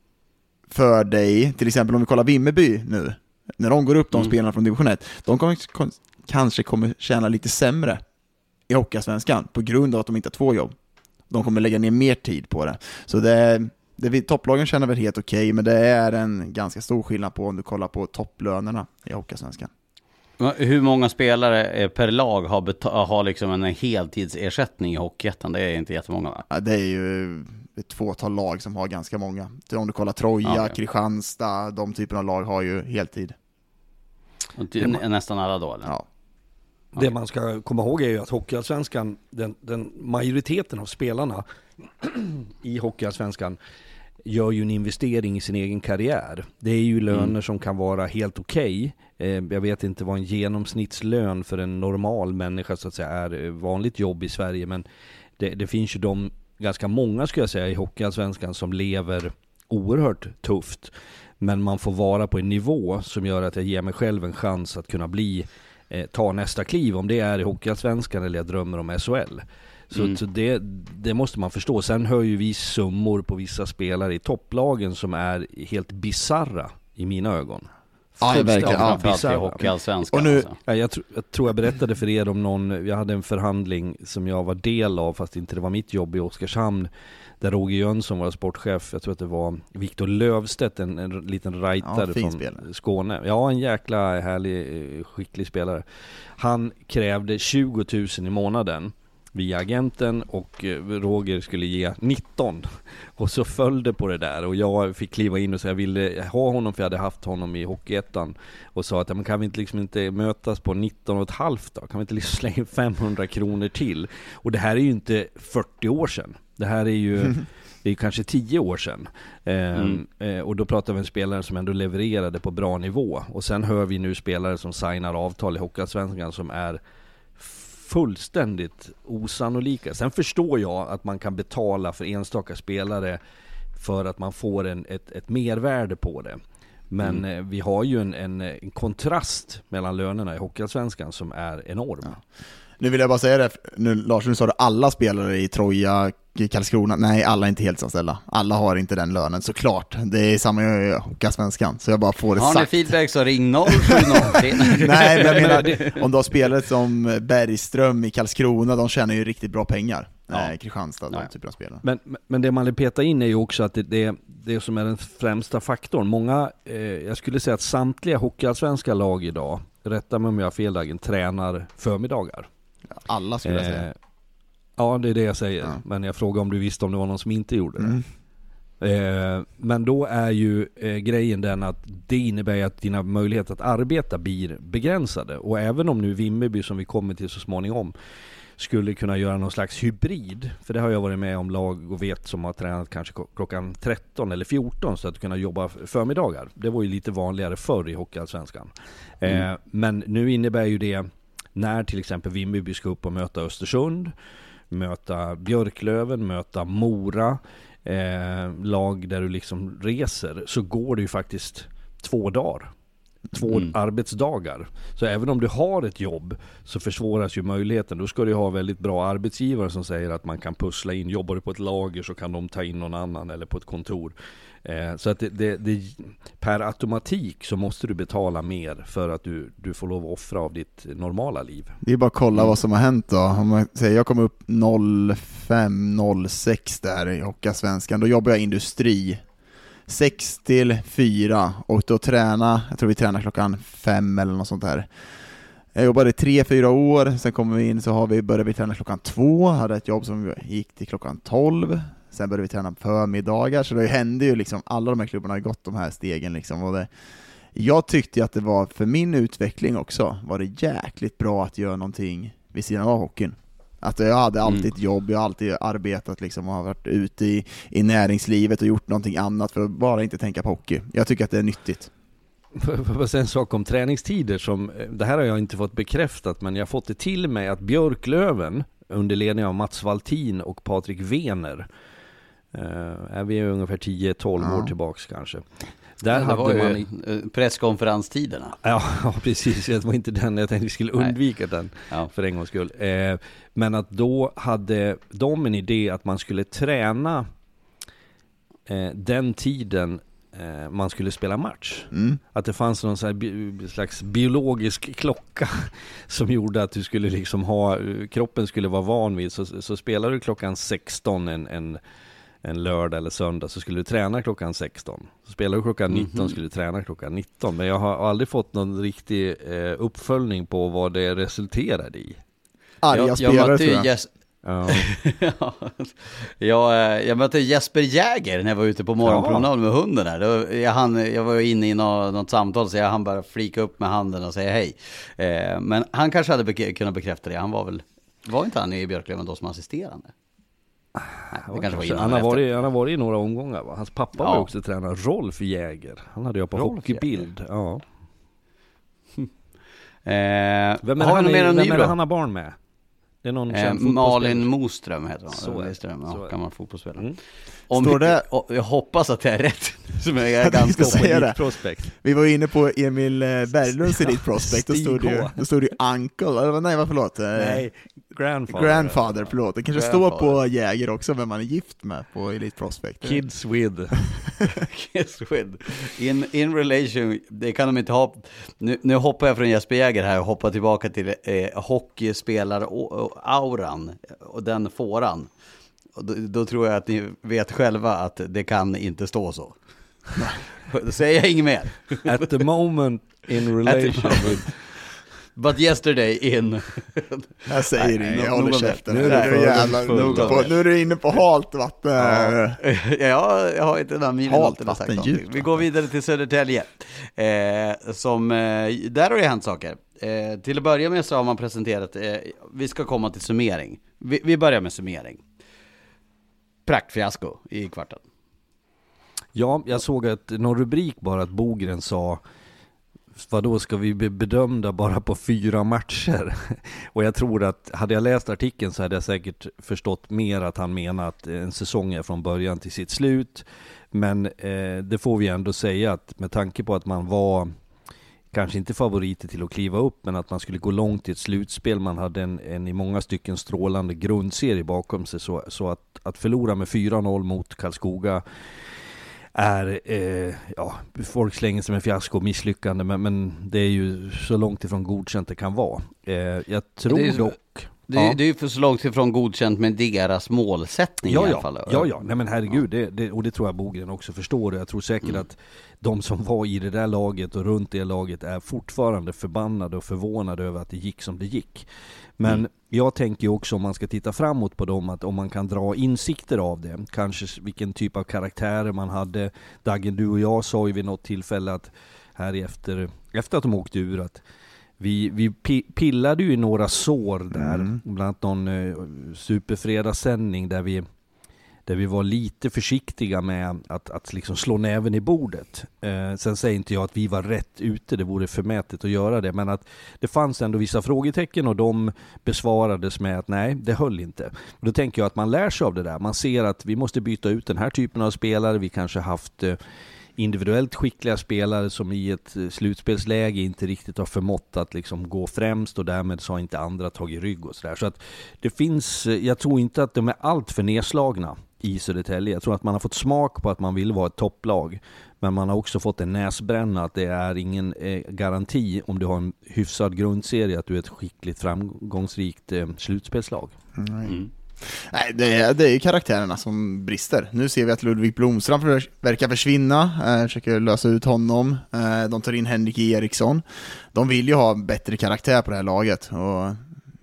för dig, till exempel om vi kollar Vimmerby nu, när de går upp, de mm. spelarna från division ett, de kommer, kanske kommer tjäna lite sämre i Hockeyallsvenskan på grund av att de inte har två jobb. De kommer lägga ner mer tid på det. Så det, det vi, topplagen känner väl helt okej, men det är en ganska stor skillnad på om du kollar på topplönerna i Hockeyallsvenskan. Hur många spelare per lag har, beta- har liksom en heltidsersättning i Hockeyettan? Det är inte jättemånga, va? Ja, det är ju ett fåtal lag som har ganska många. Om du kollar Troja, ja, okay. Kristianstad, de typerna av lag har ju heltid. Ty- nästan alla då, eller? Ja. Det man ska komma ihåg är ju att Hockeyallsvenskan, den, den majoriteten av spelarna i Hockeyallsvenskan gör ju en investering i sin egen karriär. Det är ju löner mm. som kan vara helt okej. Okay. Eh, jag vet inte vad en genomsnittslön för en normal människa så att säga är vanligt jobb i Sverige, men det, det finns ju de ganska många, skulle jag säga, i Hockeyallsvenskan som lever oerhört tufft. Men man får vara på en nivå som gör att jag ger mig själv en chans att kunna bli eh, ta nästa kliv, om det är i Hockeyallsvenskan eller jag drömmer om S H L. Så, mm. så det, det måste man förstå. Sen hör ju vi summor på vissa spelare i topplagen som är helt bizarra i mina ögon. Ja, verkligen. Ja, bizarra. Hockeyallsvenskan. Och nu, alltså. ja, jag, tro, jag tror jag berättade för er om någon, jag hade en förhandling som jag var del av, fast inte det var mitt jobb, i Oskarshamn, där Roger Jönsson var sportchef. Jag tror att det var Viktor Lövstedt, en, en liten rightare ja, från spelare. Skåne. Ja, en jäkla härlig, skicklig spelare. Han krävde tjugo tusen i månaden via agenten, och Roger skulle ge nitton, och så följde på det där, och jag fick kliva in och säga jag ville ha honom, för jag hade haft honom i Hockeyettan, och sa att men kan vi inte, liksom inte mötas på nitton och ett halvt då? Kan vi inte liksom slänga in femhundra kronor till? Och det här är ju inte fyrtio år sedan. Det här är ju det är kanske tio år sedan. Mm. Eh, och då pratar vi om en spelare som ändå levererade på bra nivå. Och sen hör vi nu spelare som signar avtal i Hockeyallsvenskan som är fullständigt osannolika. Sen förstår jag att man kan betala för enstaka spelare för att man får en, ett, ett mervärde på det. Men mm. eh, vi har ju en, en, en kontrast mellan lönerna i Hockeyallsvenskan som är enorm. Ja. Nu vill jag bara säga det, nu, Lars, nu sa du alla spelare i Troja, i Karlskrona. Nej, alla är inte heltidsanställda. Alla har inte den lönen, såklart. Det är samma i Hockeyallsvenskan, så jag bara får det har sagt. Har ni feedback så ring noll sju noll tre. Nej, men jag menar, om du har spelat som Bergström i Karlskrona, de tjänar ju riktigt bra pengar. Nej, ja. Kristianstad, de ja. typer av spelare. Men, men det man vill peta in är ju också att det, det, det som är den främsta faktorn. Många, eh, jag skulle säga att samtliga hockeyallsvenska lag idag, rätta mig om jag har fel dagen, tränar förmiddagar. Alla skulle jag säga. Eh, ja, det är det jag säger. Ja. Men jag frågar om du visste om det var någon som inte gjorde det. Mm. Eh, men då är ju eh, grejen den att det innebär att dina möjligheter att arbeta blir begränsade. Och även om nu Vimmerby, som vi kommer till så småningom, skulle kunna göra någon slags hybrid, för det har jag varit med om lag och vet som har tränat kanske klockan tretton eller fjorton så att kunna jobba förmiddagar. Det var ju lite vanligare förr i Hockeyallsvenskan. Mm. Eh, men nu innebär ju det, när till exempel Vimmerby ska upp och möta Östersund, möta Björklöven, möta Mora, eh, lag där du liksom reser, så går det ju faktiskt två dagar. Två mm. arbetsdagar. Så även om du har ett jobb så försvåras ju möjligheten. Då ska du ha väldigt bra arbetsgivare som säger att man kan pussla in. Jobbar du på ett lager så kan de ta in någon annan, eller på ett kontor. Eh, så att det, det, det, per automatik så måste du betala mer för att du, du får lov att offra av ditt normala liv. Det är bara att kolla mm. vad som har hänt då. Om man säger, jag kom upp noll fem noll sex där i Hockeyallsvenskan. Då jobbar jag industri sex till fyra och då träna, jag tror vi tränar klockan fem eller något sånt där. Jag jobbade tre, fyra år, sen kommer vi in så har vi, började vi träna klockan två, hade ett jobb som gick till klockan tolv, sen började vi träna på förmiddagar, så det hände ju liksom, alla de här klubbarna har gått de här stegen liksom, och det, jag tyckte att det var, för min utveckling också, var det jäkligt bra att göra någonting vid sidan av hockeyn. Att jag hade alltid ett jobb, jag har alltid arbetat liksom och har varit ute i, i näringslivet och gjort någonting annat för att bara inte tänka på hockey. Jag tycker att det är nyttigt. För en sak om träningstider, som, det här har jag inte fått bekräftat, men jag har fått det till mig att Björklöven under ledning av Mats Valtin och Patrik Wener, eh, är vi ungefär tio tolv ja. år tillbaks kanske. Där ja, hade var man ju presskonferenstiderna. Ja, ja, precis. Det var inte den jag tänkte vi skulle undvika. Nej. den ja. för en gångs skull. Eh, men att då hade de en idé att man skulle träna eh, den tiden eh, man skulle spela match. Mm. Att det fanns någon så här bi- slags biologisk klocka som gjorde att du skulle liksom ha, kroppen skulle vara van vid. Så, så spelar du klockan sexton en, en en lördag eller söndag, så skulle du träna klockan sexton. Så spelar du klockan nitton mm-hmm. skulle du träna klockan nitton. Men jag har aldrig fått någon riktig eh, uppföljning på vad det resulterade i. Arga jag, spelare, jag mötte ju Jes- ja. jag, jag mötte Jesper Jäger när jag var ute på morgonpromenad med hunden där. Då, jag, han, jag var inne i något, något samtal, så jag han bara flika upp med handen och säga hej. Eh, men han kanske hade be- kunnat bekräfta det. Han var väl, var inte han i Björklöven då som assisterande? Nej, det kanske var han, har varit, han har varit i några omgångar, va? Hans pappa ja. var också tränare, Rolf Jäger. Han hade jag på Rolf hockeybild Jäger. Ja. eh, Vem är, han, är, vem är det han har barn med? Det är någon eh, Malin Moström heter hon. Så är det. Ja, så gammal fotbollsspelare. Mm. Om Står det... jag hoppas att det är rätt. Som jag är ganska säga det. Vi var inne på Emil Berglunds ja, Elite Prospect. Då stod det ju, då stod det ju Uncle. Eller, nej, vad förlåt. Nej, Grandfather. Grandfather, förlåt. Det kanske står på Jäger också vem man är gift med på Elite Prospect. Kids with. Kids with. In, in relation, det kan de inte ha. Nu, nu hoppar jag från Jesper Jäger här och hoppar tillbaka till eh, hockeyspelare och, och auran och den fåran. Och då, då tror jag att ni vet själva att det kan inte stå så. Då säger jag inget mer. At the moment in relation with... But yesterday in... Jag säger det, jag håller käften. Nu är, det jävla, på, nu är du inne på halt vatten. Ja, ja, jag har inte den milen alltid sagt någonting. Vi går vidare till Södertälje. Eh, som, eh, där har det hänt saker. Eh, till att börja med så har man presenterat... Eh, vi ska komma till summering. Vi, vi börjar med summering. Praktfiasko i kvarten. Ja, jag såg att någon rubrik bara att Bogren sa vad då ska vi bli bedömda bara på fyra matcher? Och jag tror att hade jag läst artikeln så hade jag säkert förstått mer att han menar att en säsong är från början till sitt slut. Men eh, det får vi ändå säga att med tanke på att man var kanske inte favoriter till att kliva upp, men att man skulle gå långt i ett slutspel. Man hade en, en i många stycken strålande grundserie bakom sig, så, så att, att förlora med fyra noll mot Karlskoga är, eh, ja, folk slänger som en fiasko och misslyckande, men, men det är ju så långt ifrån godkänt det kan vara. Eh, jag tror det är, dock... Det, ja. det är ju för så långt ifrån godkänt med deras målsättning ja, i ja. alla fall. Ja, ja. Nej, men herregud, ja. det, det, och det tror jag Bogren också förstår. Jag tror säkert mm. att de som var i det där laget och runt det laget är fortfarande förbannade och förvånade över att det gick som det gick. Men mm. jag tänker också, om man ska titta framåt på dem, att om man kan dra insikter av det, kanske vilken typ av karaktärer man hade. Dagen, du och jag sa ju vid något tillfälle att här efter, efter att de åkte ur, att Vi, vi pillade ju i några sår där, mm. bland annat någon eh, superfredagssändning där vi, där vi var lite försiktiga med att, att liksom slå näven i bordet. Eh, sen säger inte jag att vi var rätt ute, det vore förmätet att göra det, men att det fanns ändå vissa frågetecken och de besvarades med att nej, det höll inte. Och då tänker jag att man lär sig av det där. Man ser att vi måste byta ut den här typen av spelare. Vi kanske haft... Eh, individuellt skickliga spelare som i ett slutspelsläge inte riktigt har förmått att liksom gå främst, och därmed så har inte andra tagit rygg och sådär. Så att det finns, jag tror inte att de är allt för nedslagna i Södertälje. Jag tror att man har fått smak på att man vill vara ett topplag, men man har också fått en näsbränna att det är ingen eh, garanti om du har en hyfsad grundserie att du är ett skickligt framgångsrikt eh, slutspelslag. Mm. Mm. Nej, det är, det är karaktärerna som brister. Nu ser vi att Ludvig Blomstrand verkar försvinna, eh, försöker lösa ut honom. Eh, de tar in Henrik Eriksson. De vill ju ha bättre karaktär på det här laget. Och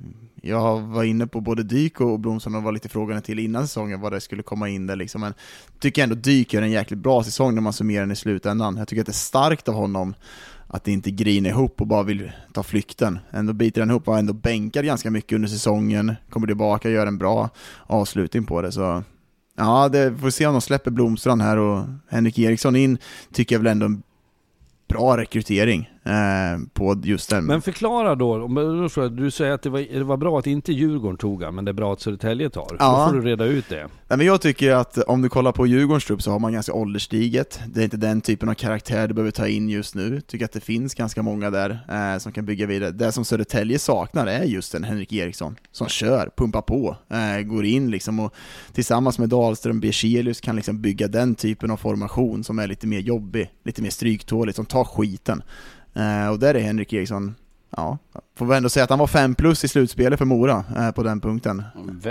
jag var inne på både Dyk och Blomstrand och var lite frågande till innan säsongen vad det skulle komma in där liksom. Men jag tycker ändå Dyk gör en jäkligt bra säsong när man summerar den i slutändan. Jag tycker att det är starkt av honom att det inte griner ihop och bara vill ta flykten. Ändå biter den ihop och ändå bänkar ganska mycket under säsongen. Kommer tillbaka och gör en bra avslutning på det. Så ja, det får se om de släpper Blomstrand här, och Henrik Eriksson in tycker jag väl ändå en bra rekrytering eh, på just den. Men förklara då, du säger att det var, det var bra att inte Djurgården tog, men det är bra att Södertälje tar. Ja. Då får du reda ut det. Nej, men jag tycker att om du kollar på Djurgårdens trupp så har man ganska ålderstiget. Det är inte den typen av karaktär du behöver ta in just nu. Jag tycker att det finns ganska många där eh, som kan bygga vidare. Det som Södertälje saknar är just en Henrik Eriksson som kör, pumpar på, eh, går in liksom, och tillsammans med Dahlström, Berzelius kan liksom bygga den typen av formation som är lite mer jobbig, lite mer stryktålig, som tar skiten. Uh, och där är Henrik Eriksson, ja, får vi ändå säga att han var fem plus i slutspelet för Mora uh, på den punkten.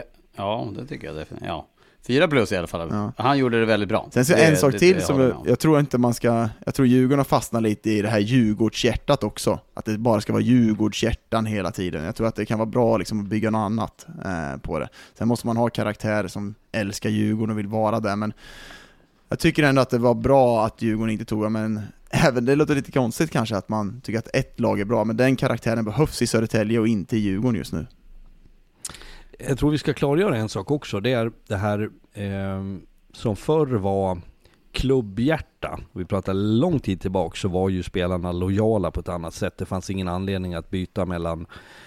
Ja, det tycker jag definitivt. Ja, fyra plus i alla fall. Ja. Han gjorde det väldigt bra. Sen så det, en sak det, till det, som jag, jag, jag tror inte man ska, jag tror Djurgården fastnar lite i det här Djurgårdshjärtat också. Att det bara ska vara Djurgårdshjärtan hela tiden. Jag tror att det kan vara bra liksom att bygga något annat uh, på det. Sen måste man ha karaktärer som älskar Djurgården och vill vara där, men jag tycker ändå att det var bra att Djurgården inte tog, men även det låter lite konstigt kanske att man tycker att ett lag är bra, men den karaktären behövs i Södertälje och inte i Djurgården just nu. Jag tror vi ska klargöra en sak också. Det är det här eh, som förr var klubbhjärta. Vi pratar lång tid tillbaka, så var ju spelarna lojala på ett annat sätt. Det fanns ingen anledning att byta mellan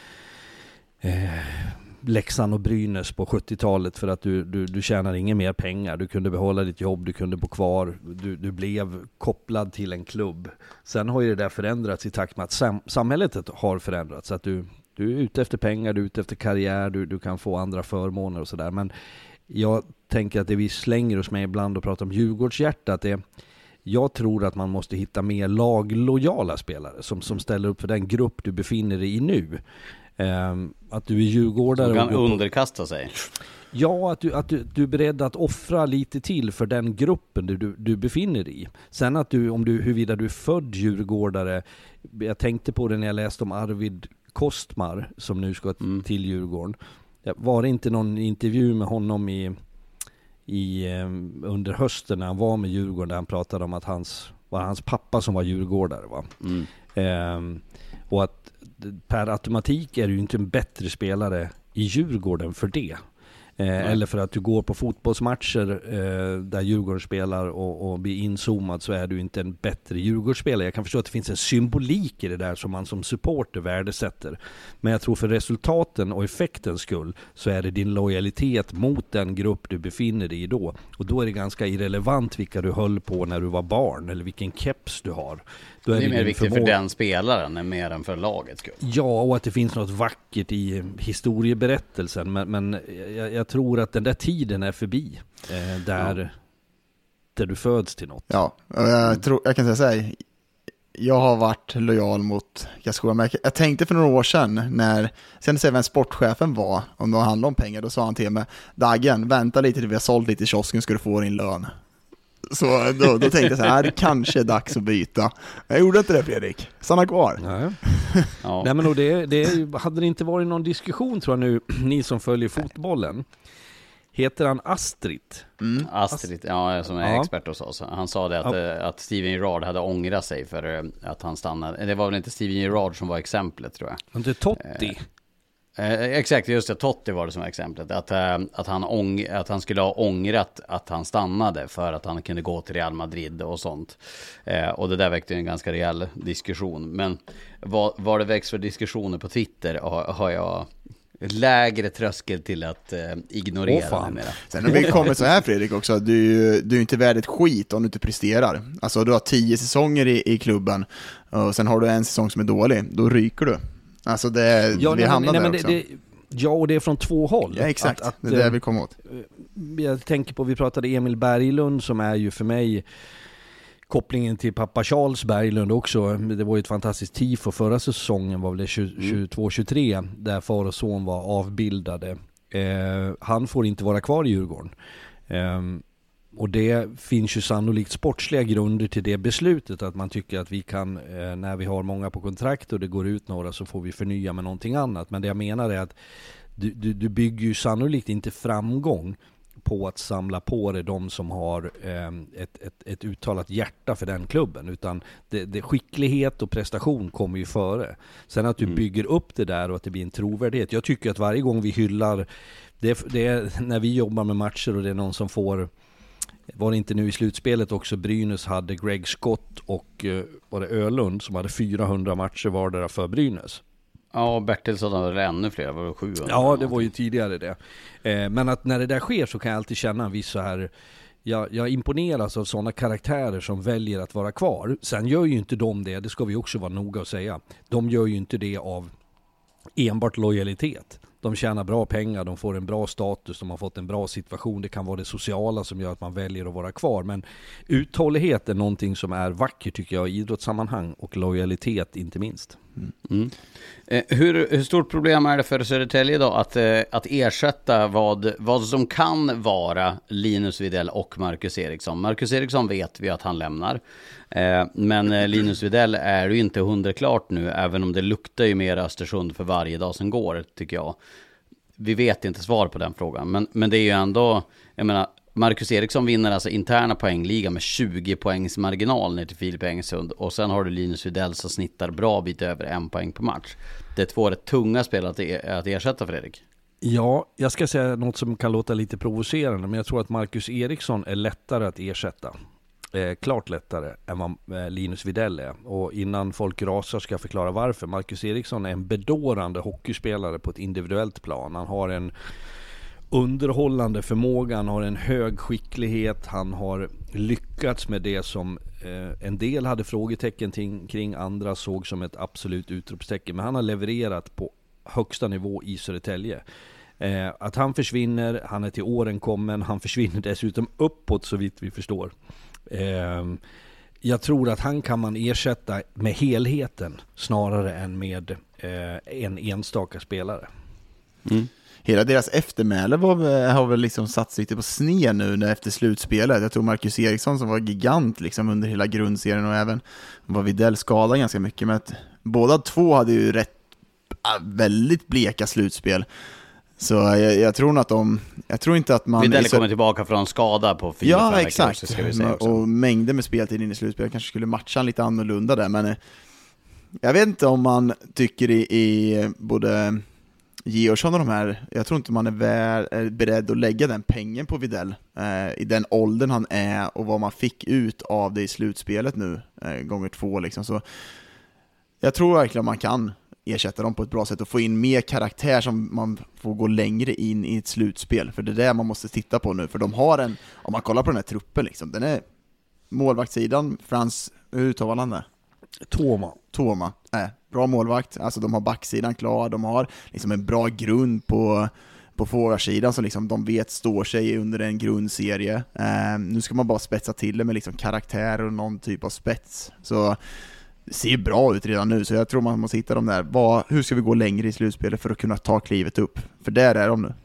eh, Leksand och Brynäs på sjuttiotalet för att du, du, du tjänar inga mer pengar. Du kunde behålla ditt jobb, du kunde bo kvar. Du, du blev kopplad till en klubb. Sen har ju det där förändrats i takt med att sam, samhället har förändrats. Så att du, du är ute efter pengar, du är ute efter karriär, du, du kan få andra förmåner och sådär. Men jag tänker att det vi slänger oss med ibland och pratar om Djurgårdshjärtat, det jag tror att man måste hitta mer laglojala spelare som, som ställer upp för den grupp du befinner dig i nu. Um, att du är djurgårdare som kan och underkasta sig. Ja, att du, att du, du är beredd att offra lite till för den gruppen du, du, du befinner dig i. Sen att du, om du, huruvida du är född djurgårdare, jag tänkte på det när jag läste om Arvid Kostmar som nu ska mm. till Djurgården. Var det inte någon intervju med honom i, i um, under hösten när han var med Djurgården, där han pratade om att hans var hans pappa som var djurgårdare, va? Mm. Um, och att per automatik är du inte en bättre spelare i Djurgården för det. Eh, eller för att du går på fotbollsmatcher eh, där Djurgården spelar och, och blir inzoomad, så är du inte en bättre Djurgårdsspelare. Jag kan förstå att det finns en symbolik i det där som man som supporter värdesätter. Men jag tror för resultaten och effektens skull så är det din lojalitet mot den grupp du befinner dig i då. Och då är det ganska irrelevant vilka du höll på när du var barn eller vilken keps du har. Då är det är det mer viktigt förmåga... för den spelaren än mer än för laget skull. Ja, och att det finns något vackert i historieberättelsen. Men, men jag, jag tror att den där tiden är förbi. Eh, där, ja. där du föds till något. Ja, jag, tror, jag kan säga så här. Jag har varit lojal mot Karlskoga. Jag tänkte för några år sedan när, sen se vem sportchefen var, om det handlade om pengar, då sa han till mig: Dagen, vänta lite till vi har sålt lite i kiosken, ska du få din lön. Så då, då tänkte jag så här, det kanske är dags att byta. Jag gjorde inte det, Fredrik. Stanna kvar. Nej, ja. Nej men det, det hade det inte varit någon diskussion, tror jag nu, ni som följer fotbollen. Heter han Astrid? Mm. Astrid, ja, som är ja. expert hos oss. Han sa det att, ja. att Steven Gerrard hade ångrat sig för att han stannade. Det var väl inte Steven Gerrard som var exemplet, tror jag. Inte Totti? Eh, eh, exakt, just det. Totti var det som var exemplet. Att, eh, att, han ång, att han skulle ha ångrat att han stannade för att han kunde gå till Real Madrid och sånt. Eh, och det där väckte en ganska rejäl diskussion. Men vad, vad det väcks för diskussioner på Twitter har, har jag... lägre tröskel till att eh, ignorera. Åh, sen har vi kommit så här, Fredrik, också. Du, du är inte värd ett skit om du inte presterar. Alltså du har tio säsonger i, i klubben och sen har du en säsong som är dålig. Då ryker du. Alltså det, ja, vi nej, hamnar nej, där men också. Det, det, ja, och det är från två håll. Ja, exakt. Att, att, det är det vi kommer åt. Jag tänker på, vi pratade Emil Berglund som är ju för mig kopplingen till pappa Charles Berglund också. Det var ju ett fantastiskt tifo förra säsongen, var väl det tjugotvå tjugotre, där far och son var avbildade. Eh, han får inte vara kvar i Djurgården. Eh, och det finns ju sannolikt sportsliga grunder till det beslutet, att man tycker att vi kan, eh, när vi har många på kontrakt och det går ut några, så får vi förnya med någonting annat. Men det jag menar är att du, du, du bygger ju sannolikt inte framgång på att samla på dig de som har eh, ett, ett, ett uttalat hjärta för den klubben, utan det, det, skicklighet och prestation kommer ju före. Sen att du mm. bygger upp det där och att det blir en trovärdighet. Jag tycker att varje gång vi hyllar, det, det är när vi jobbar med matcher och det är någon som får, var det inte nu i slutspelet också, Brynäs hade Greg Scott och eh, var det Ölund som hade fyrahundra matcher vardera för Brynäs. Ja, Bertilsson hade ännu fler, var det sjuhundra? Ja, det var ju tidigare det. Eh, men att när det där sker så kan jag alltid känna en viss så här, jag, jag imponeras av sådana karaktärer som väljer att vara kvar. Sen gör ju inte de det, det ska vi också vara noga att säga. De gör ju inte det av enbart lojalitet. De tjänar bra pengar, de får en bra status, de har fått en bra situation. Det kan vara det sociala som gör att man väljer att vara kvar. Men uthållighet är någonting som är vackert, tycker jag, i idrottssammanhang, och lojalitet inte minst. Mm. Mm. Eh, hur, hur stort problem är det för Södertälje då att, eh, att ersätta vad, vad som kan vara Linus Widell och Marcus Eriksson? Marcus Eriksson vet vi att han lämnar. Eh, men eh, Linus Widell är ju inte hundra klart nu, även om det luktar ju mer Östersund för varje dag som går, tycker jag. Vi vet inte svar på den frågan, men, men det är ju ändå, jag menar, Marcus Eriksson vinner alltså interna poängliga med tjugo poängs marginal ner till Filip Engsund, och sen har du Linus Widell som snittar bra bit över en poäng på match. Det är två rätt tunga spel att, er, att ersätta, Fredrik. Ja, jag ska säga något som kan låta lite provocerande, men jag tror att Marcus Eriksson är lättare att ersätta. Eh, klart lättare än vad eh, Linus Widell är. Och innan folk rasar ska jag förklara varför. Marcus Eriksson är en bedårande hockeyspelare på ett individuellt plan. Han har en underhållande förmåga, han har en hög skicklighet, han har lyckats med det som eh, en del hade frågetecken ting, kring, andra såg som ett absolut utropstecken, men han har levererat på högsta nivå i Södertälje. Eh, att han försvinner, han är till åren kommen, han försvinner dessutom uppåt så vitt vi förstår. Eh, jag tror att han kan man ersätta med helheten snarare än med eh, en enstaka spelare. Mm. Hela deras eftermäle var, har väl liksom satt lite på sned nu när efter slutspelet. Jag tror Marcus Eriksson som var gigant liksom under hela grundserien, och även var Widell skadad ganska mycket. Men att båda två hade ju rätt väldigt bleka slutspel. Så jag, jag tror att de, jag tror inte att man... Widell så... kommer tillbaka från skada på fyra Ja, veckor, exakt. ska vi säga också. Och mängder med speltid in i slutspel kanske skulle matcha lite annorlunda där. Men jag vet inte om man tycker i, i både... Georgsson och de här, jag tror inte man är, väl, är beredd att lägga den pengen på Widell eh, i den åldern han är och vad man fick ut av det i slutspelet nu, eh, gånger två liksom. Så jag tror verkligen man kan ersätta dem på ett bra sätt och få in mer karaktär som man får gå längre in i ett slutspel, för det är det man måste titta på nu, för de har en, om man kollar på den här truppen liksom, den är målvaktssidan, Frans, hur uttalar han det? Toma. Toma, äh, bra målvakt, alltså de har backsidan klar, de har liksom en bra grund på, på forwardsidan som liksom de vet står sig under en grundserie. Eh, nu ska man bara spetsa till det med liksom karaktär och någon typ av spets, så det ser bra ut redan nu, så jag tror man måste hitta dem där. Vad, hur ska vi gå längre i slutspelet för att kunna ta klivet upp? För där är de nu.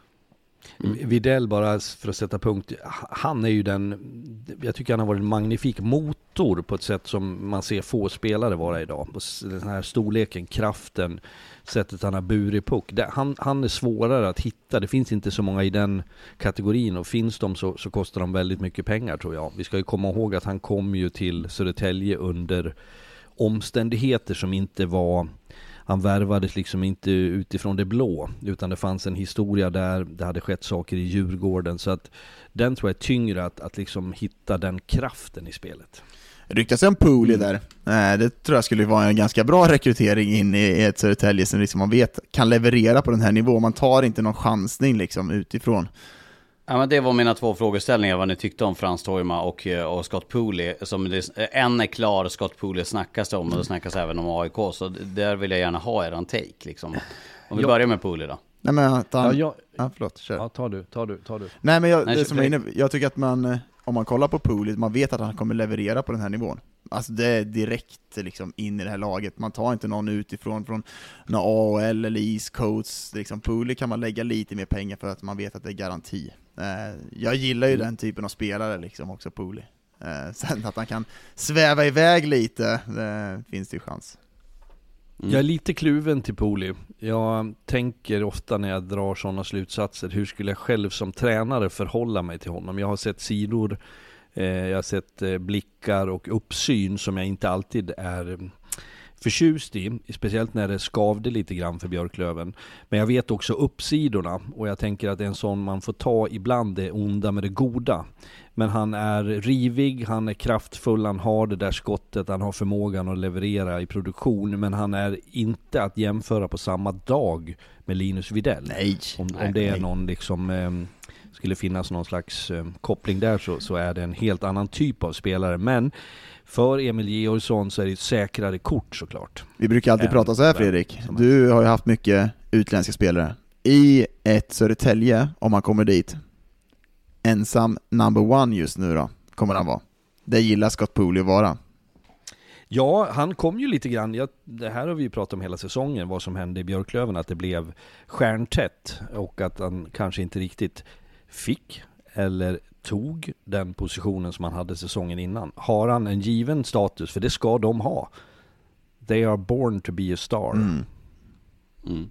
Mm. Widell, bara för att sätta punkt, han är ju den, jag tycker han har varit en magnifik motor på ett sätt som man ser få spelare vara idag. Den här storleken, kraften, sättet han har burit puck. Han, han är svårare att hitta, det finns inte så många i den kategorin, och finns de så, så kostar de väldigt mycket pengar, tror jag. Vi ska ju komma ihåg att han kom ju till Södertälje under omständigheter som inte var, han värvades liksom inte utifrån det blå, utan det fanns en historia där det hade skett saker i Djurgården, så att den tror jag är tyngre att, att liksom hitta den kraften i spelet. Ryktas en Pooley där, eh, det tror jag skulle vara en ganska bra rekrytering in i ett Södertälje som liksom man vet kan leverera på den här nivån, man tar inte någon chansning liksom utifrån. Ja, men det var mina två frågeställningar, vad ni tyckte om Frans Toima och, och Scott Pooley. Som det, en är klar, Scott Pooley snackas det om, och det snackas även om A I K, så där vill jag gärna ha eran take liksom. Om vi ja. börjar med Pooley då. Nej men han, ja, jag, ja, förlåt, kör. Ja, tar du, tar du, tar du. Nej men jag, Nej, det som jag, inne, jag tycker att man, om man kollar på Pooley, man vet att han kommer leverera på den här nivån. Alltså det är direkt liksom in i det här laget. Man tar inte någon utifrån från någon A H L eller East Coast. Liksom Pooley kan man lägga lite mer pengar för att man vet att det är garanti. Eh, jag gillar ju mm. den typen av spelare liksom också, Pooley. Eh, sen att han kan sväva iväg lite, det finns det ju chans. Mm. Jag är lite kluven till Pooley. Jag tänker ofta när jag drar sådana slutsatser, hur skulle jag själv som tränare förhålla mig till honom? Jag har sett sidor, eh, jag har sett eh, blickar och uppsyn som jag inte alltid är förtjust i, speciellt när det skavde lite grann för Björklöven. Men jag vet också uppsidorna, och jag tänker att det är en sån man får ta ibland, det onda med det goda. Men han är rivig, han är kraftfull, han har det där skottet, han har förmågan att leverera i produktion, men han är inte att jämföra på samma dag med Linus Widell. Nej. Om, nej, om det är nej. någon liksom eh, skulle finnas någon slags eh, koppling där, så, så är det en helt annan typ av spelare. Men för Emil Georgsson så är det ett säkrare kort såklart. Vi brukar alltid Än prata så här, Fredrik. Du har ju haft mycket utländska spelare. I ett Södertälje, om man kommer dit, ensam number one just nu då, kommer han vara. Det gillar Scott Pooley att vara. Ja, han kom ju lite grann, ja, det här har vi ju pratat om hela säsongen, vad som hände i Björklöven, att det blev stjärntätt och att han kanske inte riktigt fick eller tog den positionen som han hade säsongen innan. Har han en given status, för det ska de ha. They are born to be a star. Mm. Mm.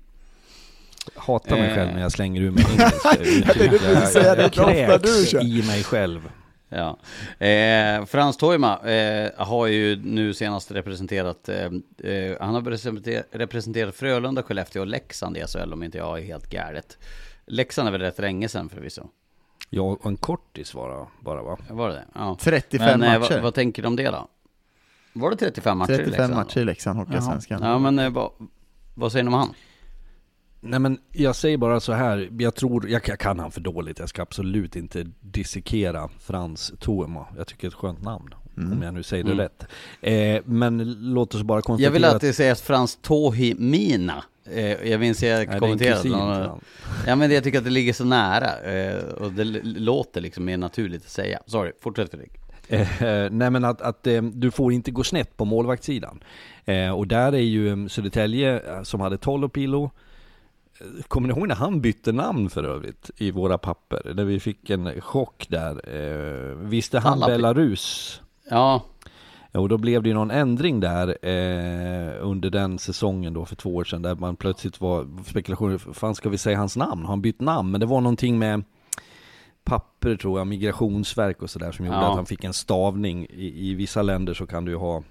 Hatar mig själv när jag slänger ur mig engelska uttryck. Jag, jag, jag kräks i mig själv. Ja. Eh, Frans Toima eh, har ju nu senast representerat eh, eh, han har representerat, representerat Frölunda, Skellefteå och Leksand i S H L, om inte jag är helt galet. Leksand är väl rätt länge sedan förvisso. Ja, och en kortis var bara, va? Var det det? Ja. trettiofem men, matcher. Eh, vad, vad tänker du om det då? Var det trettiofem matcher trettiofem i Leksand? matcher i Leksand, Hockeysvenskan. Ja, men eh, vad, vad säger ni om han? Nej, men jag säger bara så här, jag tror, jag, jag kan han för dåligt, jag ska absolut inte dissekera Frans Toima. Jag tycker det är ett skönt namn, mm. om jag nu säger det mm. rätt. Eh, men låt oss bara konstatera. Jag vill att det sägs Frans Tohimina. Eh, jag minns jag Nej, kommenterat någon, ja, men jag tycker att det ligger så nära eh, och det l- låter liksom mer naturligt att säga. Sorry, fortsätt Fredrik. Eh, nej, men att, att eh, du får inte gå snett på målvaktssidan. Eh, och där är ju Södertälje som hade Tolopilo. Kommer ni ihåg när han bytte namn för övrigt i våra papper? Där vi fick en chock där. Eh, visste han Alla Belarus? Ja. Och då blev det ju någon ändring där eh, under den säsongen då för två år sedan, där man plötsligt var spekulationer, fan ska vi säga hans namn? Har han bytt namn? Men det var någonting med papper, tror jag, migrationsverk och sådär som gjorde ja. att han fick en stavning. I, i vissa länder så kan du ju ha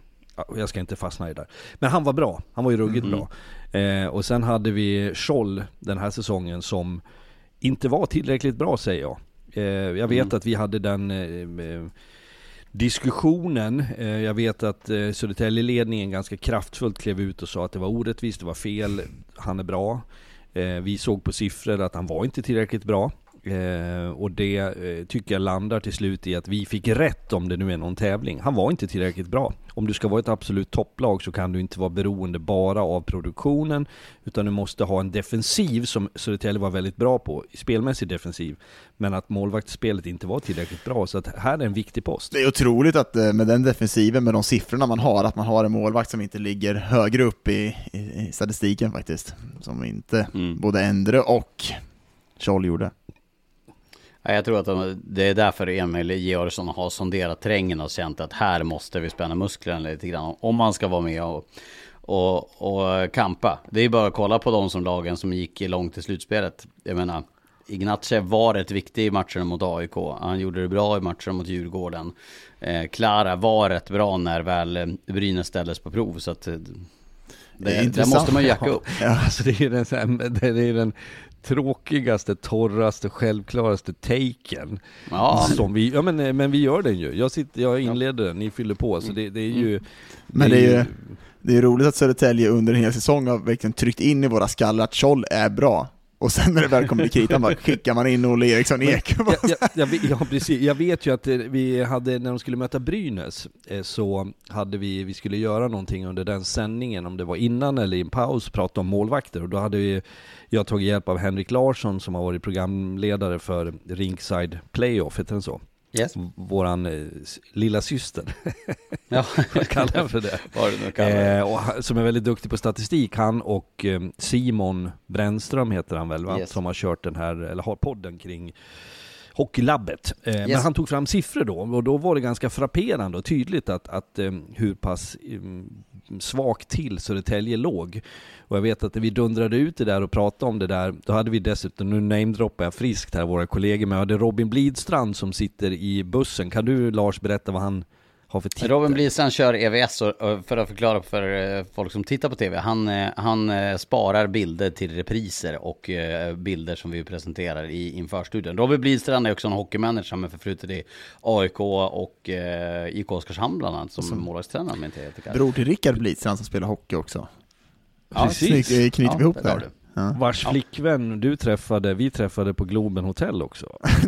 jag ska inte fastna i det där. Men han var bra, han var ju ruggigt Mm. bra. Eh, och sen hade vi Scholl den här säsongen som inte var tillräckligt bra, säger jag. Eh, jag vet Mm. att vi hade den eh, diskussionen. Eh, jag vet att eh, Södertälje-ledningen ganska kraftfullt klev ut och sa att det var orättvist, det var fel, han är bra. Eh, vi såg på siffror att han var inte tillräckligt bra. Eh, och det eh, tycker jag landar till slut i att vi fick rätt, om det nu är någon tävling. Han var inte tillräckligt bra. Om du ska vara ett absolut topplag så kan du inte vara beroende bara av produktionen, utan du måste ha en defensiv som Södertälje var väldigt bra på, spelmässig defensiv, men att målvaktsspelet inte var tillräckligt bra, så att här är en viktig post. Det är otroligt att med den defensiven, med de siffrorna man har, att man har en målvakt som inte ligger högre upp i, i, i statistiken faktiskt, som inte Mm. både Endre och Scholl gjorde. Ja, jag tror att de, det är därför Emil Georgsson har sonderat terrängen och känt att här måste vi spänna musklerna lite grann om man ska vara med och, och, och kampa. Det är bara att kolla på de som lagen som gick långt i slutspelet. Jag menar, Ignace var rätt viktig i matchen mot A I K. Han gjorde det bra i matchen mot Djurgården. Eh, Klara var rätt bra när väl Brynäs ställdes på prov, så att det, Det är det, det måste man jacka upp. Ja, alltså det är den, så här, det är den tråkigaste, torraste, självklaraste taken. Ja. Som vi, ja men, men vi gör den ju. Jag, sitter, jag inleder den, ni fyller på. Så det, det är ju... Men det är ju det är roligt att Södertälje under en hel säsong har verkligen tryckt in i våra skallar att Scholl är bra. Och sen när det väl kommer till kritan bara skickar man in Olle Eriksson Ek. Ja, ja, ja, ja, precis. Jag vet ju att vi hade, när de skulle möta Brynäs, så hade vi, vi skulle göra någonting under den sändningen, om det var innan eller i en paus, prata om målvakter. Och då hade vi, jag tagit hjälp av Henrik Larsson som har varit programledare för Ringside Playoff, heter den så? Yes. Våran eh, lilla syster. Ja, vad kallar jag för det? Vad det nu kallar. Eh, och, han- som är väldigt duktig på statistik. Han och eh, Simon Brännström heter han väl, va? Yes. Som har kört den här, eller har podden kring Hockeylabbet. Eh, Men Yes. han tog fram siffror då, och då var det ganska frapperande och tydligt att, att eh, hur pass eh, svagt till Södertälje låg. Och jag vet att när vi dundrade ut det där och pratade om det där, då hade vi dessutom, nu namedroppar jag friskt här, våra kollegor, men jag hade Robin Blidstrand som sitter i bussen. Kan du, Lars, berätta vad han har för titel? Robin Blidstrand kör E V S, och, och för att förklara för eh, folk som tittar på tv, han, eh, han eh, sparar bilder till repriser och eh, bilder som vi presenterar i införstudion. Robin Blidstrand är också en hockeymanager med förflutet i A I K och eh, I K Oskarshamn bland annat, som målvaktstränare med inte heter Kalle. Bror till Rickard Blidstrand som spelar hockey också. Ja, precis. Snyggt, knyter vi ihop där har där. du. Ja. Vars flickvän du träffade, vi träffade på Globen Hotel också.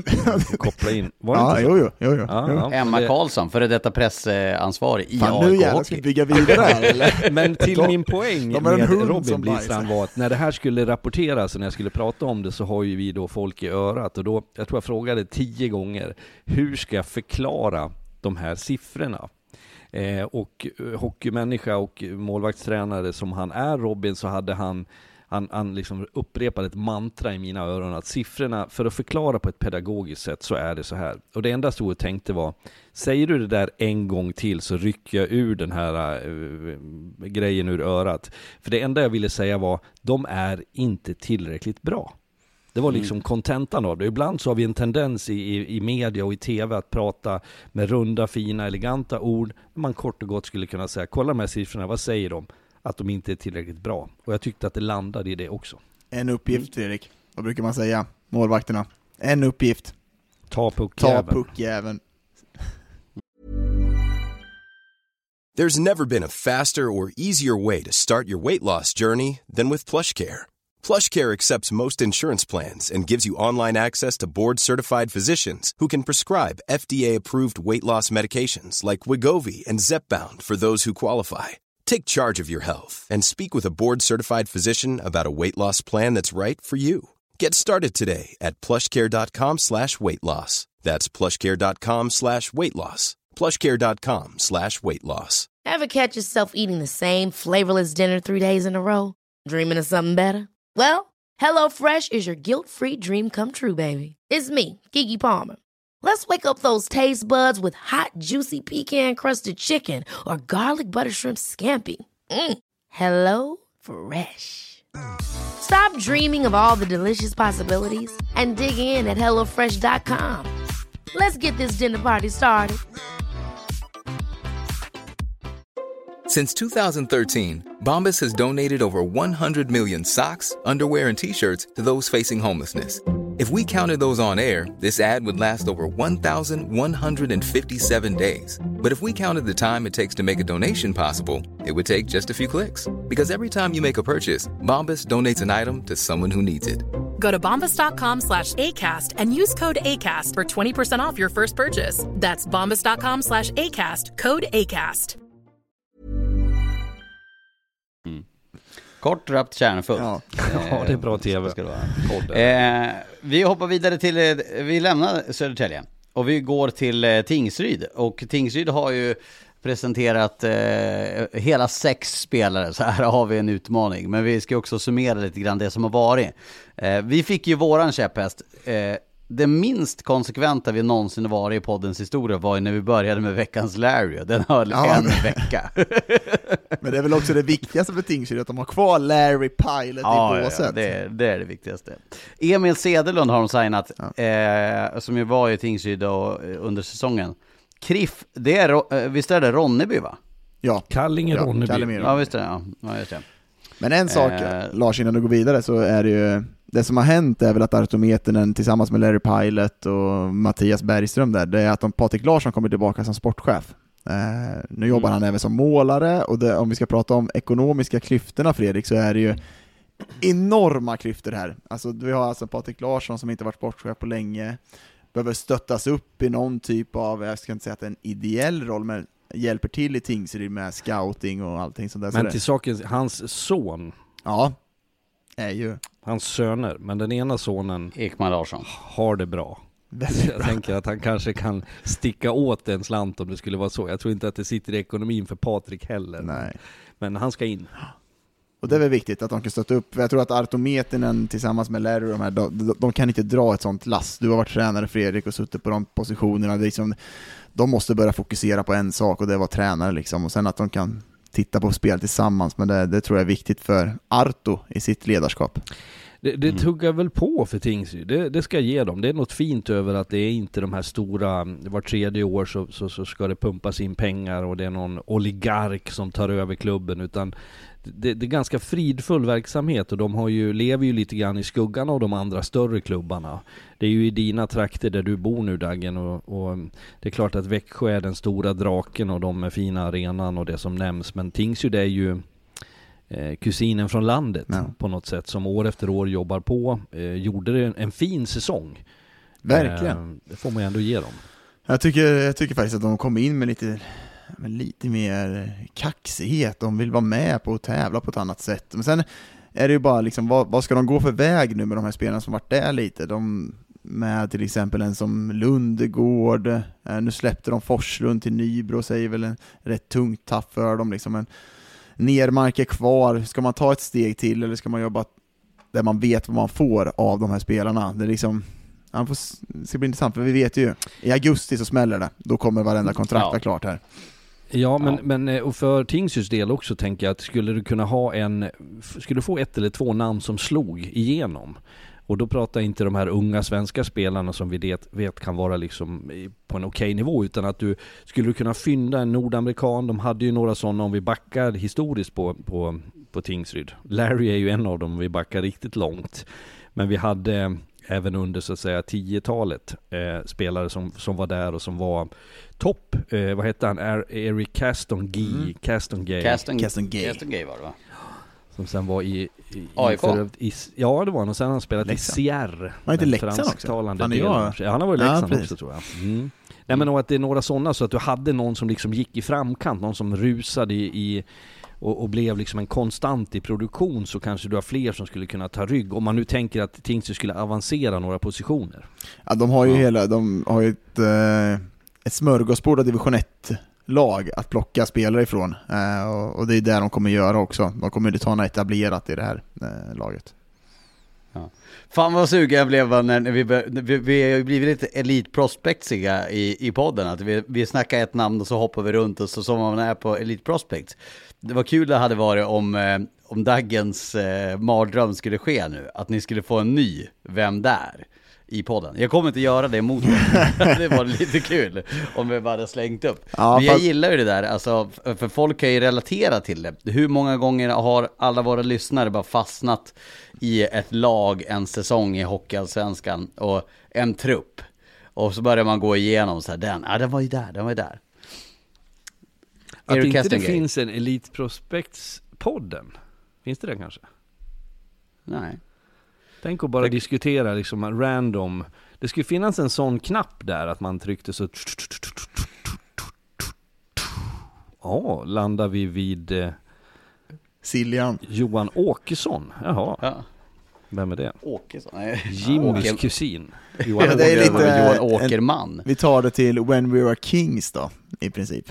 Koppla in. Var det Ja, inte så? jo, jo, jo, jo. Ja, jo. ja. Emma Det- Karlsson, före detta pressansvarig i Fan, A nu I K jävlar ska vi Hockey. bygga vidare här, eller? Men till De- min poäng de är en med hund Robin som Blidstrand bajsar. var att när det här skulle rapporteras och när jag skulle prata om det, så har ju vi då folk i örat, och då, jag tror jag frågade tio gånger, hur ska jag förklara de här siffrorna? Eh, och eh, hockeymänniska och målvaktstränare som han är, Robin, så hade han Han, han liksom upprepade ett mantra i mina öron att siffrorna, för att förklara på ett pedagogiskt sätt, så är det så här. Och det enda jag tänkte var, säger du det där en gång till så rycker jag ur den här uh, grejen ur örat. För det enda jag ville säga var, de är inte tillräckligt bra. Det var liksom kontentan av det. Ibland så har vi en tendens i, i, i media och i tv att prata med runda, fina, eleganta ord. Man kort och gott skulle kunna säga, kolla de här siffrorna, vad säger de? Att de inte är tillräckligt bra. Och jag tyckte att det landade i det också. En uppgift, Fredrik. Vad brukar man säga? Målvakterna. En uppgift. Ta Ta puckjäveln. puckjäveln. There's never been a faster or easier way to start your weight loss journey than with PlushCare. PlushCare accepts most insurance plans and gives you online access to board-certified physicians who can prescribe F D A-approved weight loss medications like Wegovy and Zepbound for those who qualify. Take charge of your health and speak with a board-certified physician about a weight loss plan that's right for you. Get started today at plushcare.com slash weight loss. That's plushcare.com slash weight loss. plushcare.com slash weight loss. Ever catch yourself eating the same flavorless dinner three days in a row? Dreaming of something better? Well, HelloFresh is your guilt-free dream come true, baby. It's me, Keke Palmer. Let's wake up those taste buds with hot, juicy pecan-crusted chicken or garlic butter shrimp scampi. Mm. Hello Fresh. Stop dreaming of all the delicious possibilities and dig in at hello fresh dot com. Let's get this dinner party started. Since two thousand thirteen, Bombas has donated over one hundred million socks, underwear, and T-shirts to those facing homelessness. If we counted those on air, this ad would last over one thousand one hundred fifty-seven days. But if we counted the time it takes to make a donation possible, it would take just a few clicks. Because every time you make a purchase, Bombas donates an item to someone who needs it. Go to bombas.com slash ACAST and use code ACAST for twenty percent off your first purchase. That's bombas.com slash ACAST, code ACAST. Mm. Kort, rappt, kärnfullt. Ja. Ja, det är bra tv. Ska det vara. Eh, vi hoppar vidare till, vi lämnar Södertälje och vi går till eh, Tingsryd. Och Tingsryd har ju presenterat eh, hela sex spelare, så här har vi en utmaning. Men vi ska också summera lite grann det som har varit. Eh, vi fick ju våran käpphäst. Eh, det minst konsekventa vi någonsin varit i poddens historia var ju när vi började med veckans Larry. Den höll ja, en men... vecka. Men det är väl också det viktigaste för Tingsryd, att de har kvar Larry Pilot ja, i båset. Ja, det, det är det viktigaste. Emil Cederlund har de signat, ja. eh, som ju var i Tingsryd då, under säsongen. Kriff, det är, visst är det Ronneby, va? Ja. Kallinge Ronneby. Ja, ja, visst är det. Ja. Ja, just det. Men en sak, eh, Lars, innan du går vidare, så är det ju, det som har hänt är väl att Arto Metenen tillsammans med Larry Pilot och Mattias Bergström där, det är att de, Patrik Larsson kommer tillbaka som sportchef. Eh, nu jobbar mm. han även som målare, och det, om vi ska prata om ekonomiska klyftorna, Fredrik, så är det ju enorma klyftor här. Alltså, vi har alltså Patrik Larsson som inte varit sportchef på länge, behöver stöttas upp i någon typ av, jag ska inte säga att det är en ideell roll, men hjälper till i Tingsryd med scouting och allting sånt där. Men till saken, hans son, ja, är ju hans söner, men den ena sonen, Ekman Larsson, har det bra. Jag tänker att han kanske kan sticka åt en slant om det skulle vara så. Jag tror inte att det sitter i ekonomin för Patrik heller. Nej. Men han ska in. Och det är väl viktigt att de kan stötta upp. Jag tror att Arto Metenen tillsammans med Larry, de, här, de, de kan inte dra ett sånt last. Du har varit tränare, Fredrik, och suttit på de positionerna. Det liksom, de måste börja fokusera på en sak, och det var tränare liksom. Och sen att de kan titta på spel tillsammans. Men det, det tror jag är viktigt för Arto i sitt ledarskap. Det, det tuggar väl på för Tingsryd. Det, det ska ge dem. Det är något fint över att det är inte de här stora, var tredje år så, så, så ska det pumpas in pengar och det är någon oligark som tar över klubben, utan det, det är ganska fridfull verksamhet, och de har ju, lever ju lite grann i skuggan av de andra större klubbarna. Det är ju i dina trakter där du bor nu, Daggen, och, och det är klart att Växjö är den stora draken och de är fina arenan och det som nämns, men Tingsryd är ju Eh, kusinen från landet ja. På något sätt, som år efter år jobbar på, eh, gjorde det en, en fin säsong. Verkligen. Eh, det får man ju ändå ge dem. Jag tycker, jag tycker faktiskt att de kom in med lite, med lite mer kaxighet. De vill vara med på att tävla på ett annat sätt. Men sen är det ju bara liksom, vad, vad ska de gå för väg nu med de här spelarna som varit där lite? De med till exempel en som Lundegård, eh, nu släppte de Forslund till Nybro, säger väl en rätt tungt tapp för dem liksom, men Nermark är kvar. Ska man ta ett steg till, eller ska man jobba där man vet vad man får av de här spelarna? Det är liksom, han får, det ska bli intressant, för vi vet ju, i augusti så smäller det. Då kommer varenda kontrakt vara ja. klart här. Ja, men, ja. men och för Tingsryds del också tänker jag att skulle du kunna ha en, skulle du få ett eller två namn som slog igenom, och då pratar inte de här unga svenska spelarna som vi vet, vet kan vara liksom på en okej nivå, utan att du skulle kunna fynda en nordamerikan. De hade ju några sådana, om vi backar historiskt på, på, på Tingsryd. Larry är ju en av dem, om vi backar riktigt långt. Men vi hade även under så att säga tiotalet eh, spelare som, som var där och som var topp. Eh, vad hette han? Eric Castongay. Mm. Castongay. Castongay. Castongay var det, va? Som sen var i, i, A I K? För, i ja, det var han. Och sen har han spelat Leksand. I C R. Var inte Leksand också? Han, ja, han har varit i Leksand ja, också, tror jag. Mm. Nej, men att det är några sådana, så att du hade någon som liksom gick i framkant, någon som rusade i, i och, och blev liksom en konstant i produktion, så kanske du har fler som skulle kunna ta rygg. Om man nu tänker att Tingsryd skulle avancera några positioner. Ja, de har ju ja. hela, de har ju ett, eh, ett smörgåsbord av division ett lag att plocka spelare ifrån, eh, och, och det är det de kommer göra också. De kommer ju ta något etablerat i det här eh, laget. Ja. Fan vad sugen jag blev när vi, vi, vi har blivit lite elitprospektsiga i, i podden, att vi, vi snackar ett namn och så hoppar vi runt och så som man är på elitprospekt. Det var kul det hade varit om, eh, om Daggens eh, mardröm skulle ske nu, att ni skulle få en ny Vem där? i podden. Jag kommer inte göra det emot det. Det var lite kul om vi bara hade slängt upp. Ja, Men jag fast... gillar ju det där, alltså, för folk kan ju relatera till det. Hur många gånger har alla våra lyssnare bara fastnat i ett lag, en säsong i Hockeyallsvenskan och en trupp? Och så börjar man gå igenom så här, den, ja, den var ju där, den var ju där. Att Eric inte det Kestengate. finns en Elite Prospects-podden. Finns det det kanske? Nej. Tänk att bara det... diskutera liksom random. Det skulle finnas en sån knapp där att man tryckte så. Ja, oh, landar vi vid eh... Siljan. Johan Åkesson. Jaha. Ja. Vem är det? Åkesson. Nej. Jimmys Åker... kusin. Johan, ja, det är lite Johan Åkerman. En, vi tar det till When We Were Kings då, i princip.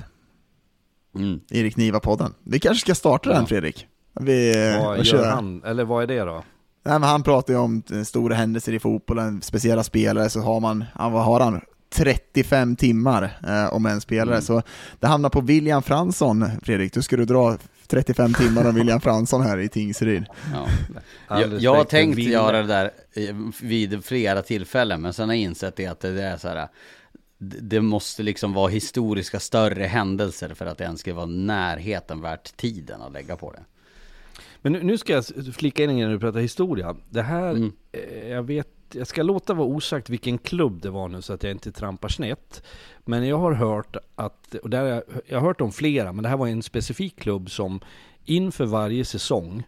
Mm. Erik Niva-podden. Vi kanske ska starta ja. den, Fredrik. Vi, vad gör kör. han? Eller vad är det då? Nej, men han pratar ju om stora händelser i fotbollen, speciella spelare, så har man, vad har han? trettiofem timmar eh, om en spelare. Mm. Så det hamnar på William Fransson, Fredrik. Du ska du dra trettiofem timmar om William Fransson här i Tingsryd. Ja. Jag, jag har tänkt göra det där vid flera tillfällen, men sen har jag insett det att det är så här, det måste liksom vara historiska större händelser för att det ens ska vara närheten värt tiden att lägga på det. Men nu, nu ska jag flika in när du pratar historia. Det här, mm. eh, jag vet, jag ska låta vara osagt vilken klubb det var nu så att jag inte trampar snett. Men jag har hört att, och där jag, jag har hört om flera, men det här var en specifik klubb som inför varje säsong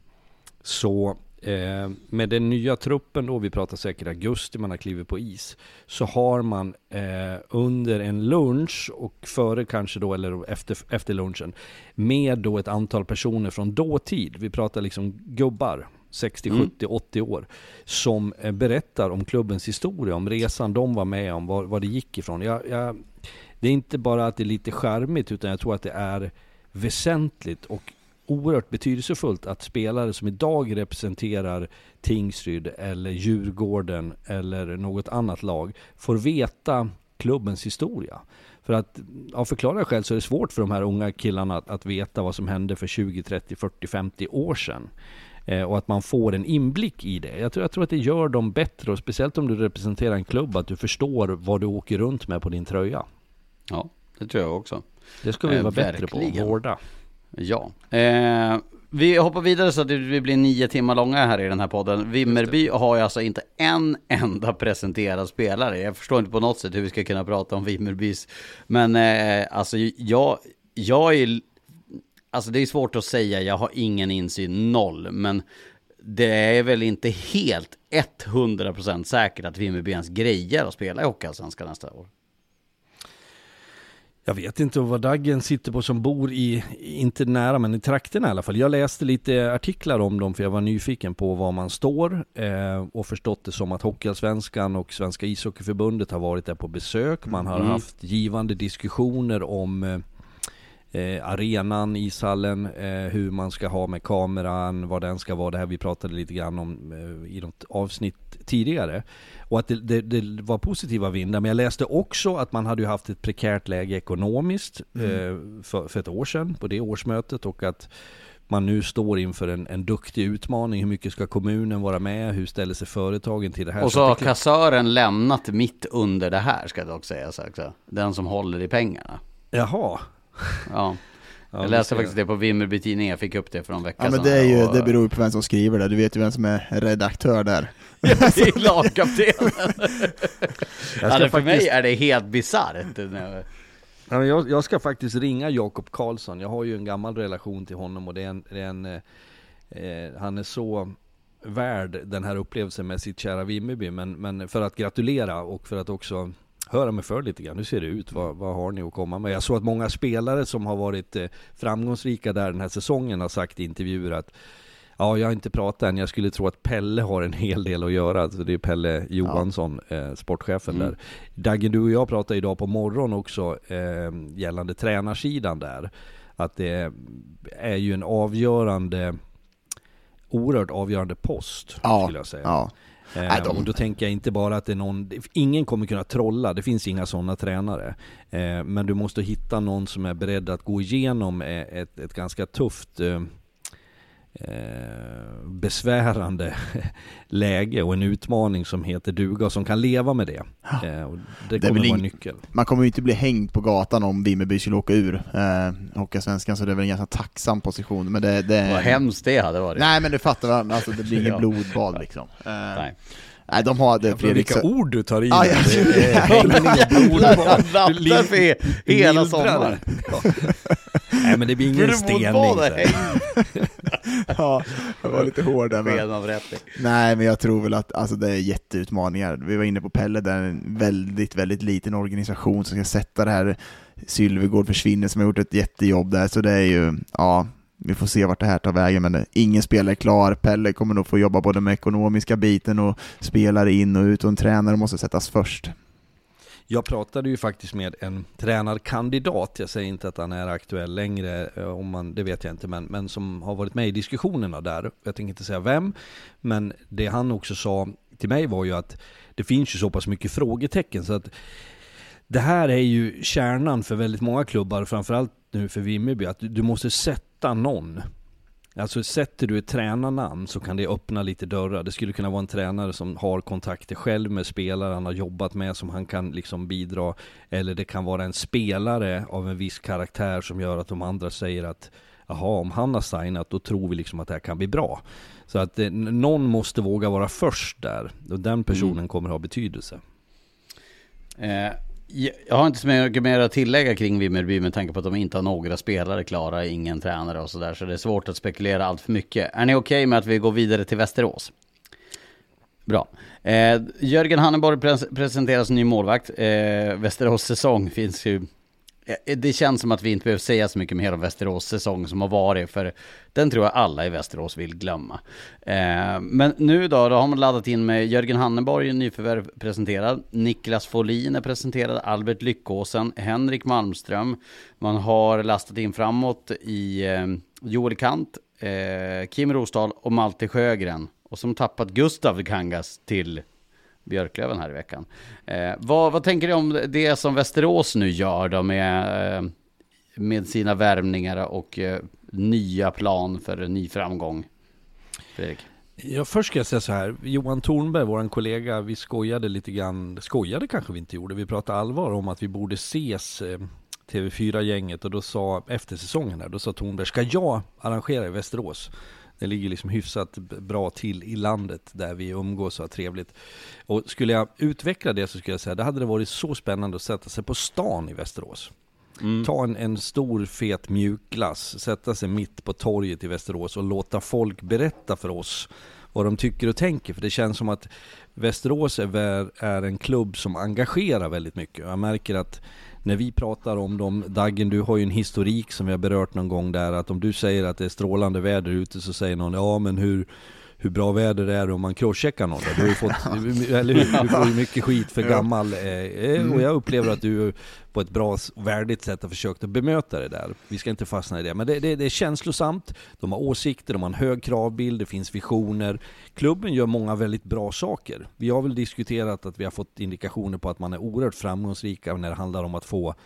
så eh, med den nya truppen då, vi pratar säkert augusti, man har klivit på is, så har man eh, under en lunch och före kanske då, eller efter, efter lunchen, med då ett antal personer från dåtid, vi pratar liksom gubbar, sextio, mm. sjuttio, åttio år, som eh, berättar om klubbens historia, om resan de var med om, var, var det gick ifrån. Jag, jag, det är inte bara att det är lite charmigt, utan jag tror att det är väsentligt och oerhört betydelsefullt att spelare som idag representerar Tingsryd eller Djurgården eller något annat lag får veta klubbens historia. För att av förklarade skäl så är det svårt för de här unga killarna att, att veta vad som hände för tjugo, trettio, fyrtio, femtio år sedan. Eh, och att man får en inblick i det. Jag tror, jag tror att det gör dem bättre, och speciellt om du representerar en klubb, att du förstår vad du åker runt med på din tröja. Ja, det tror jag också. Det ska vi eh, vara verkligen. bättre på, vårda. Ja, eh, vi hoppar vidare så att det blir nio timmar långa här i den här podden. Vimmerby har ju alltså inte en enda presenterad spelare. Jag förstår inte på något sätt hur vi ska kunna prata om Vimmerbys. Men eh, alltså jag, jag är, alltså det är svårt att säga, jag har ingen insyn, noll. Men det är väl inte helt hundra procent säkert att Vimmerby ens grejer att spela i Hockeyallsvenskan nästa år. Jag vet inte vad Daggen sitter på som bor i, inte nära men i trakterna i alla fall. Jag läste lite artiklar om dem för jag var nyfiken på var man står eh, och förstått det som att Hockeyallsvenskan och Svenska ishockeyförbundet har varit där på besök. Man har mm. haft givande diskussioner om eh, arenan, ishallen, eh, hur man ska ha med kameran, vad den ska vara. Det här vi pratade lite grann om eh, i något avsnitt tidigare. Och att det, det, det var positiva vindar. Men jag läste också att man hade ju haft ett prekärt läge ekonomiskt mm. eh, för, för ett år sedan på det årsmötet. Och att man nu står inför en, en duktig utmaning. Hur mycket ska kommunen vara med? Hur ställer sig företagen till det här? Och så har kassören lämnat mitt under det här, ska det också sägas också. Den som håller i pengarna. Jaha. Ja. Jag läste faktiskt det på Vimmerby tidning. Jag fick upp det för en vecka sedan. Ja, men det, är ju, och... det beror på vem som skriver det. Du vet ju vem som är redaktör där. Det är lagkaptenen. Ja, för faktiskt... mig är det helt bizarrt. Ja, jag, jag ska faktiskt ringa Jakob Karlsson. Jag har ju en gammal relation till honom. Och det är en, det är en, eh, han är så värd den här upplevelsen med sitt kära Vimmerby. Men, men för att gratulera och för att också... höra mig för lite grann. Hur ser det ut? Vad, vad har ni att komma med? Jag såg att många spelare som har varit eh, framgångsrika där den här säsongen har sagt i intervjuer att ja, jag har inte pratat än. Jag skulle tro att Pelle har en hel del att göra. Alltså det är Pelle Johansson, ja. eh, sportchefen mm. där. Daggen, du och jag pratade idag på morgon också eh, gällande tränarsidan där. Att det är ju en avgörande, oerhört avgörande post, ja. skulle jag säga. Ja. Eh, och då tänker jag inte bara att det är någon, ingen kommer kunna trolla, det finns inga sådana tränare, eh, men du måste hitta någon som är beredd att gå igenom ett, ett ganska tufft eh, eh, besvärande läge och en utmaning som heter duga och som kan leva med det. Eh, och det, det kommer vara en nyckel. Man kommer ju inte bli hängd på gatan om Vimmerby skulle åka ur eh, Hockeysvenskan, så det är väl en ganska tacksam position. Men det, det... Vad hemskt det hade varit. Nej, men det fattar man. Alltså, det blir ingen ja. blodbad liksom. Eh, Nej. Nej, de har det. Fredrik, vilka så... ord du tar in. Ah, ja, det är hängning och blodbad. Du för hela sommaren. Ja. Nej, men det blir ingen stening. Ja, det var lite hårda. Men... Nej, men jag tror väl att alltså, det är jätteutmaningar. Vi var inne på Pelle, där en väldigt, väldigt liten organisation som ska sätta det här. Sylvegård försvinner som har gjort ett jättejobb där. Så det är ju, ja... Vi får se vart det här tar vägen, men ingen spelare är klar. Pelle kommer nog få jobba både med ekonomiska biten och spelare in och ut, och en tränare måste sättas först. Jag pratade ju faktiskt med en tränarkandidat, jag säger inte att han är aktuell längre, om man, det vet jag inte, men, men som har varit med i diskussionerna där. Jag tänker inte säga vem, men det han också sa till mig var ju att det finns ju så pass mycket frågetecken, så att det här är ju kärnan för väldigt många klubbar, framförallt nu för Vimmerby, att du måste sätta någon. Alltså sätter du ett tränarnamn så kan det öppna lite dörrar. Det skulle kunna vara en tränare som har kontakter själv med spelare han har jobbat med, som han kan liksom bidra. Eller det kan vara en spelare av en viss karaktär som gör att de andra säger att jaha, om han har signat då tror vi liksom att det här kan bli bra. Så att eh, någon måste våga vara först där, och den personen mm. kommer ha betydelse. Eh. Jag har inte så mycket mer att tillägga kring Vimmerby med tanke på att de inte har några spelare klara, ingen tränare och sådär, så det är svårt att spekulera allt för mycket. Är ni okej okay med att vi går vidare till Västerås? Bra. Eh, Jörgen Hanneborg pres- presenteras ny målvakt. Eh, Västerås säsong finns ju... Det känns som att vi inte behöver säga så mycket mer om Västerås säsong som har varit, för den tror jag alla i Västerås vill glömma. Eh, men nu då, då har man laddat in med Jörgen Hanneborg, nyförvärv presenterad, Niklas Folin är presenterad, Albert Lyckåsen, Henrik Malmström. Man har lastat in framåt i eh, Joel Kant, eh, Kim Rosdahl och Malte Sjögren, och som tappat Gustav Kangas till Björklöven här i veckan. Eh, vad, vad tänker du om det som Västerås nu gör då med, eh, med sina värvningar och eh, nya plan för en ny framgång? Fredrik? Ja, först ska jag säga så här. Johan Thornberg, vår kollega, vi skojade lite grann. Skojade kanske vi inte gjorde. Vi pratade allvar om att vi borde ses, eh, T V fyra-gänget, och då sa, efter säsongen här, då sa Thornberg, ska jag arrangera i Västerås? Det ligger liksom hyfsat bra till i landet där vi umgås och har trevligt. Och skulle jag utveckla det så skulle jag säga, det hade det varit så spännande att sätta sig på stan i Västerås. Mm. Ta en, en stor fet mjukglass, sätta sig mitt på torget i Västerås och låta folk berätta för oss vad de tycker och tänker. För det känns som att Västerås är, är en klubb som engagerar väldigt mycket. Jag märker att när vi pratar om dem, Daggen, du har ju en historik som vi har berört någon gång där, att om du säger att det är strålande väder ute så säger någon, ja men hur, hur bra väder är det om man crosscheckar någon? Du har ju fått, eller hur? Du får ju mycket skit för gammal, eh, och jag upplever att du på ett bra, värdigt sätt har försökt att bemöta det där. Vi ska inte fastna i det, men det, det, det är känslosamt, de har åsikter, de har en hög kravbild, det finns visioner. Klubben gör många väldigt bra saker. Vi har väl diskuterat att vi har fått indikationer på att man är oerhört framgångsrika när det handlar om att få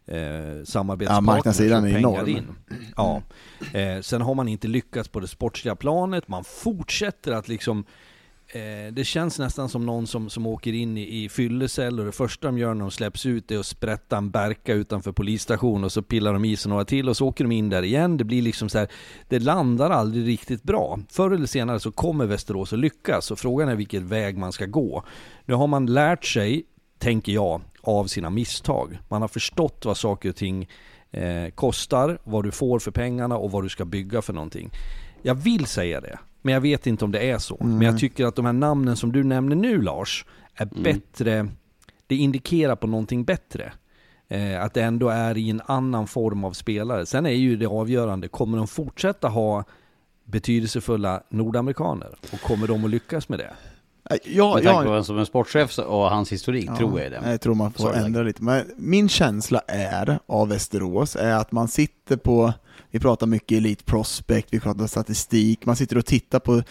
Eh, samarbetspartners ja, och pengar in. Ja. Eh, sen har man inte lyckats på det sportsliga planet. Man fortsätter att liksom eh, det känns nästan som någon som, som åker in i, i fyllecell, och det första de gör när de släpps ut är att sprätta en berka utanför polisstation, och så pillar de i sig några till och så åker de in där igen. Det blir liksom så här, det landar aldrig riktigt bra. Förr eller senare så kommer Västerås att lyckas, och frågan är vilken väg man ska gå. Nu har man lärt sig, tänker jag, av sina misstag. Man har förstått vad saker och ting eh, kostar, vad du får för pengarna och vad du ska bygga för någonting. Jag vill säga det, men jag vet inte om det är så. Mm. Men jag tycker att de här namnen som du nämner nu, Lars, är mm. bättre. Det indikerar på någonting bättre. Eh, att det ändå är i en annan form av spelare. Sen är ju det avgörande, kommer de fortsätta ha betydelsefulla nordamerikaner? Och kommer de att lyckas med det? Ja, med tanke på ja, som en sportchef och hans historik, ja, tror jag det. Jag tror man får Sorry. ändra lite. Men min känsla är av Västerås är att man sitter på, vi pratar mycket elite prospect, vi pratar statistik, man sitter och tittar på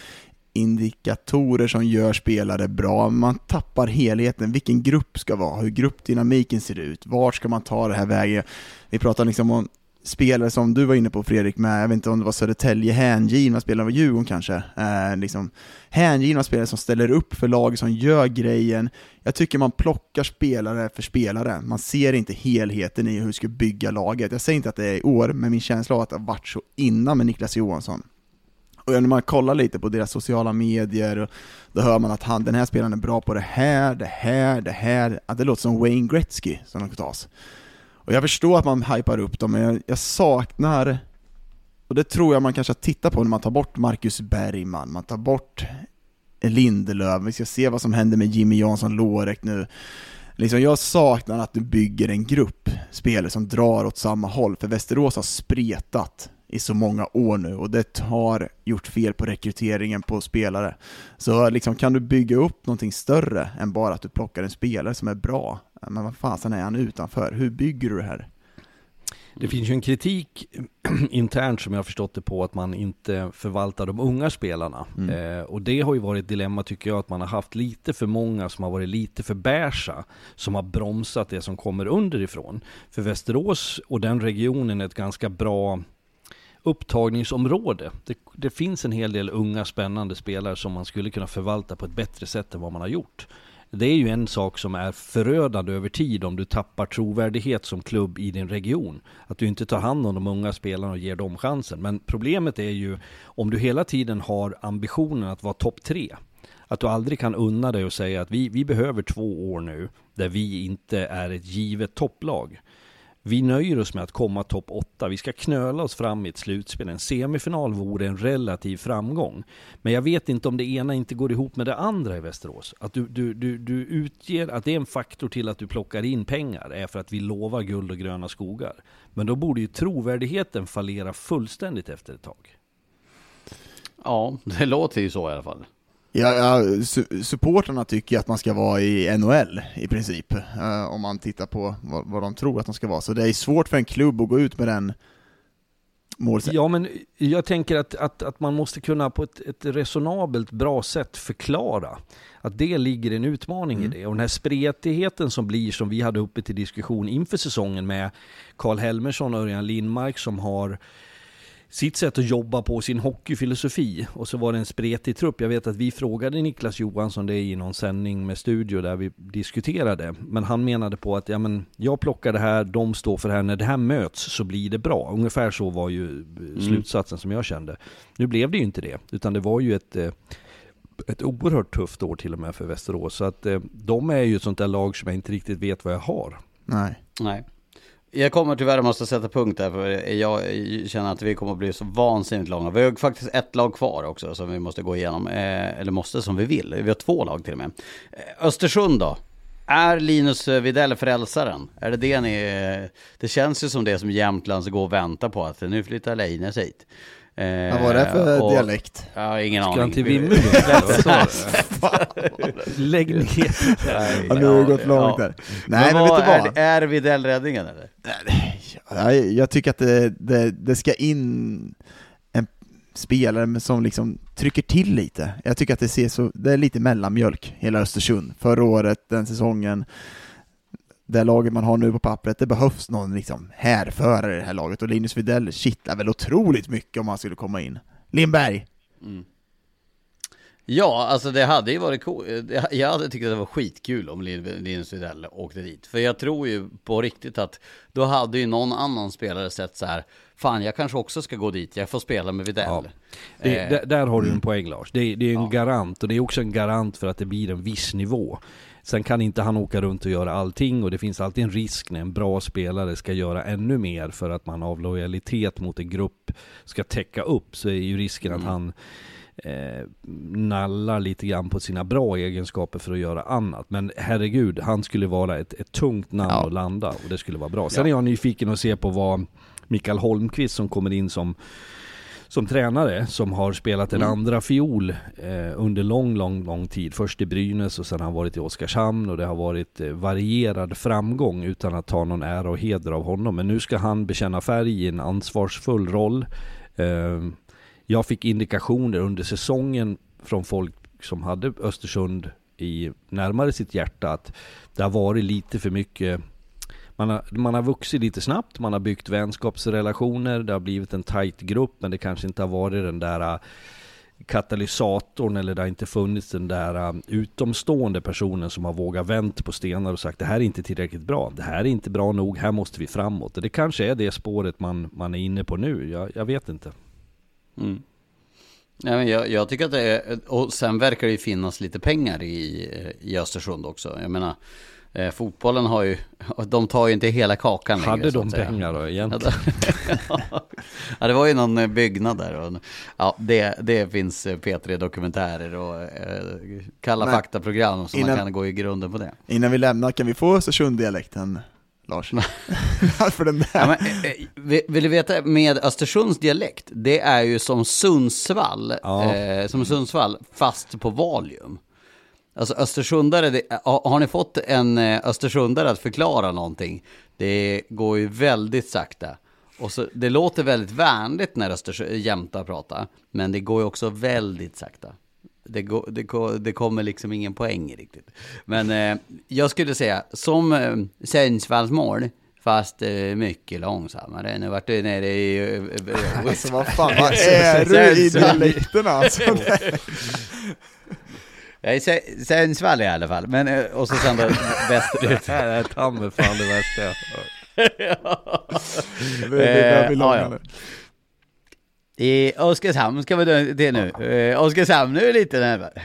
indikatorer som gör spelare bra. Man tappar helheten, vilken grupp ska vara, hur gruppdynamiken ser ut, var ska man ta det här vägen. Vi pratar liksom om spelare som du var inne på, Fredrik, med, jag vet inte om det var Södertälje, hängivna spelare var Djurgården kanske, eh, liksom, hängivna spelare som ställer upp för lag, som gör grejen. Jag tycker man plockar spelare för spelare, man ser inte helheten i hur du ska bygga laget. Jag säger inte att det är i år, men min känsla av att det har varit så innan med Niklas Johansson. Och när man kollar lite på deras sociala medier, då hör man att han, den här spelaren är bra på det här, det här, det här, att det låter som Wayne Gretzky som de kan tas. Och jag förstår att man hypar upp dem, men jag, jag saknar, och det tror jag man kanske tittar på när man tar bort Marcus Bergman, man tar bort Lindelöf, vi ska se vad som händer med Jimmy Jansson Lorek nu. Liksom, jag saknar att du bygger en grupp spelare som drar åt samma håll, för Västerås har spretat i så många år nu, och det har gjort fel på rekryteringen på spelare. Så liksom, kan du bygga upp någonting större än bara att du plockar en spelare som är bra? Men vad fan är han utanför? Hur bygger du det här? Det finns ju en kritik internt som jag har förstått det på, att man inte förvaltar de unga spelarna. Mm. Eh, och det har ju varit ett dilemma, tycker jag, att man har haft lite för många som har varit lite för bärsa, som har bromsat det som kommer underifrån. För Västerås och den regionen är ett ganska bra upptagningsområde. Det, det finns en hel del unga spännande spelare som man skulle kunna förvalta på ett bättre sätt än vad man har gjort. Det är ju en sak som är förödande över tid om du tappar trovärdighet som klubb i din region. Att du inte tar hand om de unga spelarna och ger dem chansen. Men problemet är ju om du hela tiden har ambitionen att vara topp tre. Att du aldrig kan unna dig och säga att vi, vi behöver två år nu där vi inte är ett givet topplag. Vi nöjer oss med att komma topp åtta. Vi ska knöla oss fram i ett slutspel. En semifinal vore en relativ framgång. Men jag vet inte om det ena inte går ihop med det andra i Västerås. Att du, du, du, du utger att det är en faktor till att du plockar in pengar är för att vi lovar guld och gröna skogar. Men då borde ju trovärdigheten fallera fullständigt efter ett tag. Ja, det låter ju så i alla fall. Ja, ja, su- supporterna tycker att man ska vara i N H L i princip, uh, om man tittar på vad, vad de tror att de ska vara. Så det är svårt för en klubb att gå ut med den målsättningen. Ja, men jag tänker att, att, att man måste kunna på ett, ett resonabelt bra sätt förklara att det ligger en utmaning mm. i det. Och den här spretigheten som blir, som vi hade uppe till diskussion inför säsongen med Karl Helmersson och Örjan Lindmark, som har sitt sätt att jobba på, sin hockeyfilosofi, och så var det en spretig trupp. Jag vet att vi frågade Niklas Johansson det i någon sändning med studio där vi diskuterade, men han menade på att ja, men jag plockar det här, de står för det här, när det här möts så blir det bra. Ungefär så var ju mm. slutsatsen som jag kände. Nu blev det ju inte det, utan det var ju ett ett oerhört tufft år till och med för Västerås, så att de är ju ett sånt där lag som jag inte riktigt vet vad jag har. Nej. Nej. Jag kommer tyvärr måste sätta punkt där, för jag känner att vi kommer att bli så vansinnigt långa. Vi har faktiskt ett lag kvar också som vi måste gå igenom, eller måste som vi vill. Vi har två lag till och med. Östersund då? Är Linus Widell frälsaren? Är det det ni... Det känns ju som det som Jämtland går och väntar på, att nu flyttar Leines hit. Eh, Vad var det för och, dialekt? Ja, ingen Ska aning. han till Vimmerby? Lägg ner. Nej, ja, nu har det gått långt där. Nej, men, men vet du vad? Är, är Widell räddningen eller? Nej, jag tycker att det, det, det ska in en spelare som liksom trycker till lite. Jag tycker att det ser så, det är lite mellanmjölk hela Östersund. Förra året, den säsongen, det laget man har nu på pappret, det behövs någon liksom härförare i det här laget, och Linus Widell kittlar väl otroligt mycket om han skulle komma in. Lindberg. Mm. Ja, alltså det hade ju varit cool. Jag hade tyckt att det var skitkul om Linus Widell åkte dit. För jag tror ju på riktigt att då hade ju någon annan spelare sett så här: fan, jag kanske också ska gå dit, jag får spela med Widell. Ja. Det, eh. där, där har du en poäng, Lars. Det, det är en ja. garant, och det är också en garant för att det blir en viss nivå. Sen kan inte han åka runt och göra allting, och det finns alltid en risk när en bra spelare ska göra ännu mer för att man av lojalitet mot en grupp ska täcka upp, så är ju risken mm. att han eh, nallar lite grann på sina bra egenskaper för att göra annat. Men herregud, han skulle vara ett, ett tungt namn ja. att landa, och det skulle vara bra. Sen ja. är jag nyfiken att se på vad Mikael Holmqvist, som kommer in som som tränare, som har spelat en mm. andra fiol eh, under lång, lång, lång tid. Först i Brynäs och sen har han varit i Oskarshamn, och det har varit eh, varierad framgång utan att ta någon ära och heder av honom. Men nu ska han bekänna färg i en ansvarsfull roll. Eh, jag fick indikationer under säsongen från folk som hade Östersund i närmare sitt hjärta att det har varit lite för mycket. Man har, man har vuxit lite snabbt, man har byggt vänskapsrelationer, det har blivit en tight grupp, men det kanske inte har varit den där katalysatorn, eller det har inte funnits den där utomstående personen som har vågat vänt på stenar och sagt det här är inte tillräckligt bra, det här är inte bra nog, här måste vi framåt. Och det kanske är det spåret man, man är inne på nu, jag, jag vet inte. Mm. Ja, men jag, jag tycker att det är, och sen verkar det ju finnas lite pengar i, i Östersund också. Jag menar, eh, fotbollen har ju, de tar ju inte hela kakan längre. Hade de pengar då egentligen? Ja, det var ju någon byggnad där. Och, ja, det, det finns P tre-dokumentärer och eh, kalla Men, faktaprogram som innan, man kan gå i grunden på det. Innan vi lämnar, kan vi få Östersund-dialekten, Lars? Varför den där? Ja, men, vill, vill du veta, med Östersunds dialekt, det är ju som Sundsvall, ja. eh, som Sundsvall fast på valium. Alltså Östersundare, det, har ni fått en Östersundare att förklara någonting? Det går ju väldigt sakta. Och så, det låter väldigt vänligt när Östersund, jämtar pratar, men det går ju också väldigt sakta. Det, går, det, går, det kommer liksom ingen poäng riktigt. Men eh, jag skulle säga, som eh, Sundsvallsmål, fast eh, mycket långsammare. Nu vart du nere i... Eh, alltså vad fan, vad är du i dialekterna alltså? Jag är Sundsvall i alla fall. Men, och så sen då västerut. Det är tamme fan det värsta jag ja. Det är vi långa nu. I Oskarshamn ska vi det nu. Uh, Oskarshamn nu är lite närmare.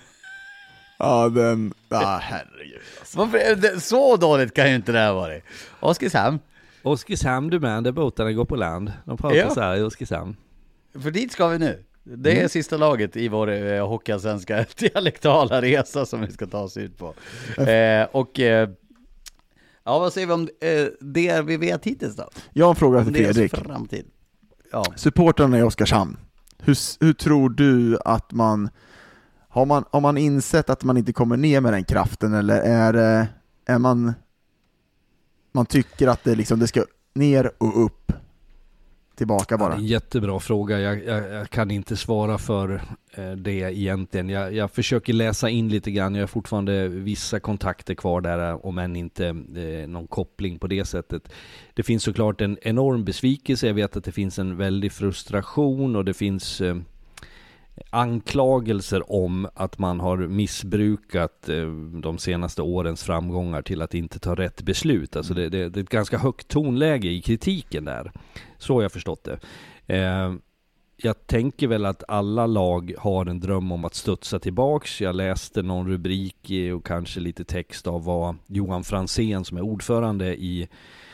Ja, den... Ah, herregud. Alltså. Varför, så dåligt kan ju inte det här vara. Oskarshamn. Oskarshamn, du med, där båtarna går på land. De pratar ja. så här i Oskarshamn. För dit ska vi nu. Det är mm. sista laget i vår eh, hockeyallsvenska dialektala resa som vi ska ta oss ut på. Eh, och eh, ja, vad säger vi om eh, det vi vet hittills då? Jag har en fråga till Fredrik. Framtid. Ja. Supportrarna i Oskarshamn. Hur, hur tror du att man har, man har man insett att man inte kommer ner med den kraften, eller är, är man man tycker att det, liksom, det ska ner och upp? Tillbaka bara. Ja, en jättebra fråga. Jag, jag, jag kan inte svara för eh, det egentligen. Jag, jag försöker läsa in lite grann. Jag har fortfarande vissa kontakter kvar där, om än inte eh, någon koppling på det sättet. Det finns såklart en enorm besvikelse. Jag vet att det finns en väldig frustration och det finns eh, anklagelser om att man har missbrukat eh, de senaste årens framgångar till att inte ta rätt beslut. Alltså det, det, det är ett ganska högt tonläge i kritiken där. Så har jag förstått det. Eh, jag tänker väl att alla lag har en dröm om att studsa tillbaks. Jag läste någon rubrik och kanske lite text av vad Johan Franzén, som är ordförande i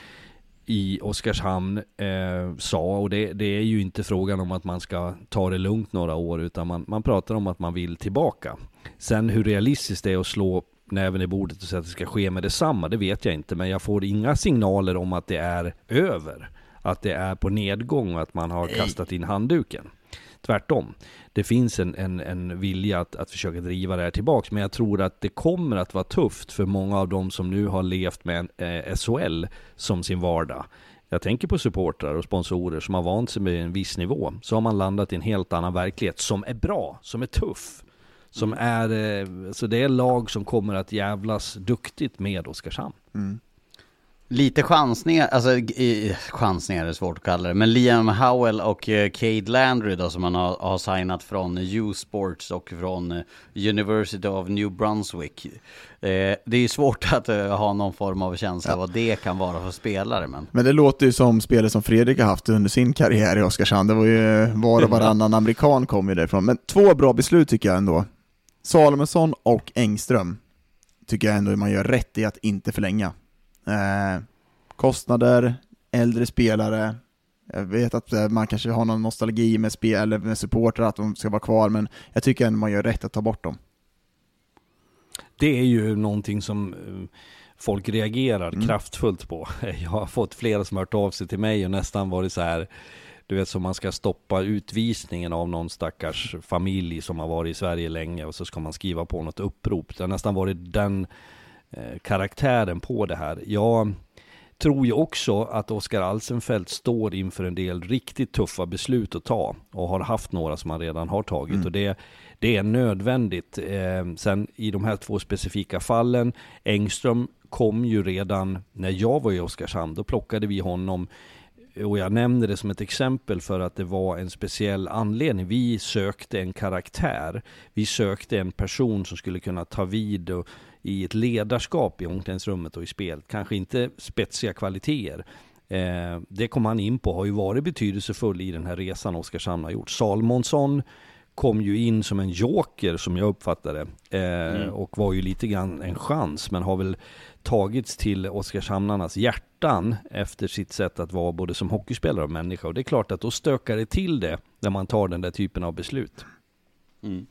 i Oskarshamn eh, sa, och det, det är ju inte frågan om att man ska ta det lugnt några år, utan man, man pratar om att man vill tillbaka. Sen hur realistiskt det är att slå näven i bordet och säga att det ska ske med detsamma, det vet jag inte, men jag får inga signaler om att det är över, att det är på nedgång och att man har kastat in handduken. Tvärtom. Det finns en, en, en vilja att, att försöka driva det här tillbaka, men jag tror att det kommer att vara tufft för många av dem som nu har levt med en, eh, S H L som sin vardag. Jag tänker på supportrar och sponsorer som har vant sig med en viss nivå. Så har man landat i en helt annan verklighet som är bra, som är tuff. Som är, eh, så det är lag som kommer att jävlas duktigt med Oskarshamn. Mm. Lite chansningar, alltså i, chansningar är svårt att kalla det, men Liam Howell och uh, Cade Landry då, som man har, har signat från U-Sports och från uh, University of New Brunswick. Uh, det är ju svårt att uh, ha någon form av känsla ja. vad det kan vara för spelare. Men, men det låter ju som spelare som Fredrik har haft under sin karriär i Oskarshamn. Det var ju var och varannan amerikan kom ju därifrån. Men två bra beslut tycker jag ändå. Salomonsson och Engström tycker jag ändå man gör rätt i att inte förlänga. Eh, kostnader, äldre spelare. Jag vet att eh, man kanske har någon nostalgi med spel eller med supportrar att de ska vara kvar, men jag tycker ändå man gör rätt att ta bort dem. Det är ju någonting som eh, folk reagerar mm. kraftfullt på. Jag har fått flera som har hört av sig till mig och nästan varit så här, du vet, som man ska stoppa utvisningen av någon stackars familj som har varit i Sverige länge, och så ska man skriva på något upprop. Det har nästan varit den karaktären på det här. Jag tror ju också att Oskar Alsenfelt står inför en del riktigt tuffa beslut att ta, och har haft några som han redan har tagit. Mm. Och det, Det är nödvändigt. Eh, sen i de här två specifika fallen, Engström kom ju redan när jag var i Oskarshamn. Då plockade vi honom, och jag nämner det som ett exempel för att det var en speciell anledning. Vi sökte en karaktär. Vi sökte en person som skulle kunna ta vid och, i ett ledarskap i omklädningsrummet och i spel. Kanske inte spetsiga kvaliteter. Eh, det kom han in på, har ju varit betydelsefull i den här resan Oskarshamn har gjort. Salmonsson kom ju in som en joker som jag uppfattade eh, mm. och var ju lite grann en chans, men har väl tagits till Oskarshamnarnas hjärtan efter sitt sätt att vara både som hockeyspelare och människa. Och det är klart att då stökar det till det när man tar den där typen av beslut. Mm.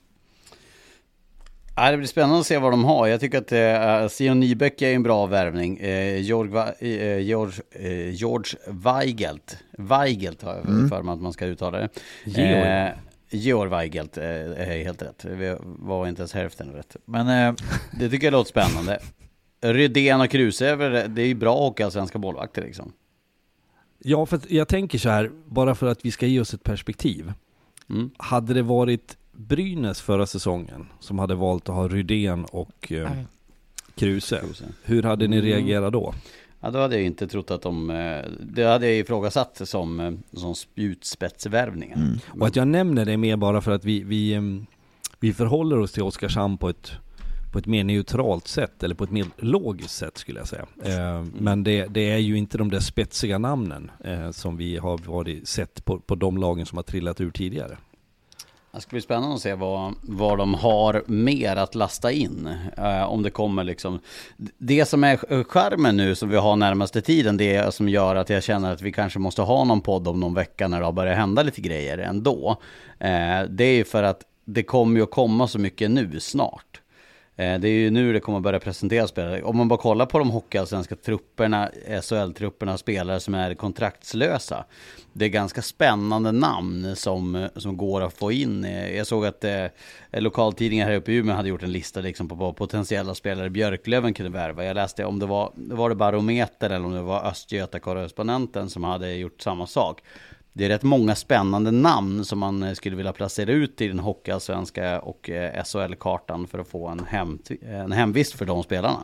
Ja, det blir spännande att se vad de har. Jag tycker att eh, Sion Nybeck är en bra värvning. Eh, Georg, eh, George, eh, George Weigelt. Weigelt har jag mm. för mig att man ska uttala det. Georg. Eh, Georg Weigelt eh, är helt rätt. Vi var inte ens hälften rätt. Men eh, det tycker jag låter spännande. Rydén och Kruse, det är ju bra hockey av svenska målvakter liksom. Ja, för jag tänker så här, bara för att vi ska ge oss ett perspektiv. Mm. Hade det varit Brynäs förra säsongen som hade valt att ha Rydén och eh, Kruse, Kruse, hur hade ni reagerat då? Ja, då hade jag inte trott att de, det hade jag ifrågasatt som, som spjutspetsvärvningar. Mm. Och att jag nämner det mer bara för att vi, vi, vi förhåller oss till Oskarshamn på ett, på ett mer neutralt sätt, eller på ett mer logiskt sätt skulle jag säga. Eh, mm. Men det, det är ju inte de där spetsiga namnen eh, som vi har varit sett på, på de lagen som har trillat ur tidigare. Det ska bli spännande att se vad, vad de har mer att lasta in. Uh, om det kommer liksom. Det som är skärmen nu som vi har närmaste tiden, det är som gör att jag känner att vi kanske måste ha någon podd om någon vecka när det har börjat hända lite grejer ändå. Uh, det är ju för att det kommer ju att komma så mycket nu snart. Det är ju nu det kommer att börja presentera spelare. Om man bara kollar på de hockeyallsvenska trupperna, S H L-trupperna, spelare som är kontraktslösa. Det är ganska spännande namn som, som går att få in. Jag såg att eh, lokaltidningar här uppe i Umeå hade gjort en lista liksom på, på potentiella spelare Björklöven kunde värva. Jag läste om det var, var det Barometer eller om det var Östgöta-korrespondenten som hade gjort samma sak. Det är rätt många spännande namn som man skulle vilja placera ut i den hockeyallsvenska och S H L-kartan för att få en, hem, en hemvist för de spelarna.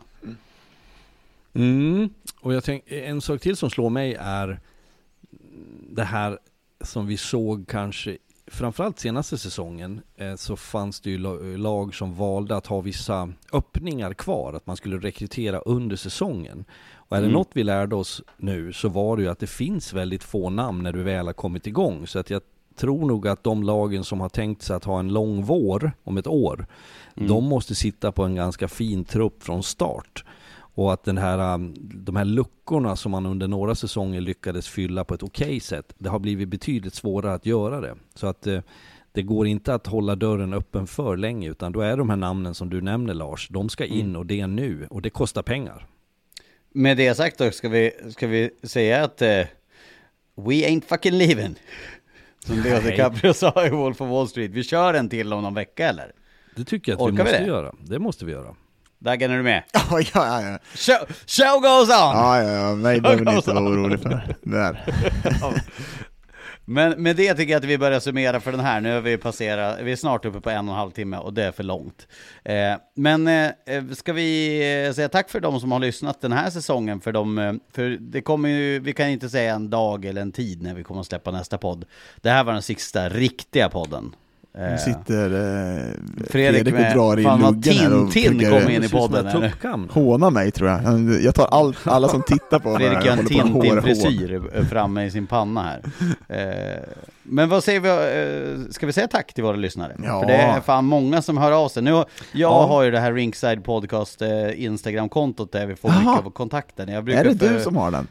Mm. Och jag tänk, en sak till som slår mig är det här som vi såg kanske framförallt senaste säsongen, eh, så fanns det ju lag som valde att ha vissa öppningar kvar, att man skulle rekrytera under säsongen. Och är det mm. något vi lärde oss nu så var det ju att det finns väldigt få namn när du väl har kommit igång. Så att jag tror nog att de lagen som har tänkt sig att ha en lång vår om ett år, mm. de måste sitta på en ganska fin trupp från start. Och att den här, de här luckorna som man under några säsonger lyckades fylla på ett okej sätt, det har blivit betydligt svårare att göra det. Så att eh, det går inte att hålla dörren öppen för länge, utan då är de här namnen som du nämner, Lars, de ska in och det är nu, och det kostar pengar. Med det sagt då ska vi, ska vi säga att uh, we ain't fucking leaving. Som Leo DiCaprio sa i Wolf of Wall Street. Vi kör en till om någon vecka, eller? Det tycker jag att Orkar vi måste vi göra. Det måste vi göra. Daggen, är du med? Ja, ja, ja. Show, show goes on! Ja, ja, ja. Mig behöver ni inte vara orolig för. Där. Men med det tycker jag att vi börjar summera för den här. Nu har vi passerat, vi är snart uppe på en och en halv timme och det är för långt. Eh, men eh, ska vi säga tack för de som har lyssnat den här säsongen. För, de, för det kommer ju, vi kan inte säga en dag eller en tid när vi kommer att släppa nästa podd. Det här var den sista riktiga podden. Nu sitter eh, Fredrik, Fredrik och drar i luggen här och Tintin kommer in i podden. Håna mig, tror jag. Jag tar all, alla som tittar på Fredrik har en Tintin-frisyr framme i sin panna här. Eh, men vad säger vi? Eh, ska vi säga tack till våra lyssnare? Ja. För det är fan många som hör av sig. Nu, jag ja. har ju det här Rinkside Podcast eh, Instagram-kontot där vi får Aha. mycket av kontakten. Jag brukar är det för... du som har den?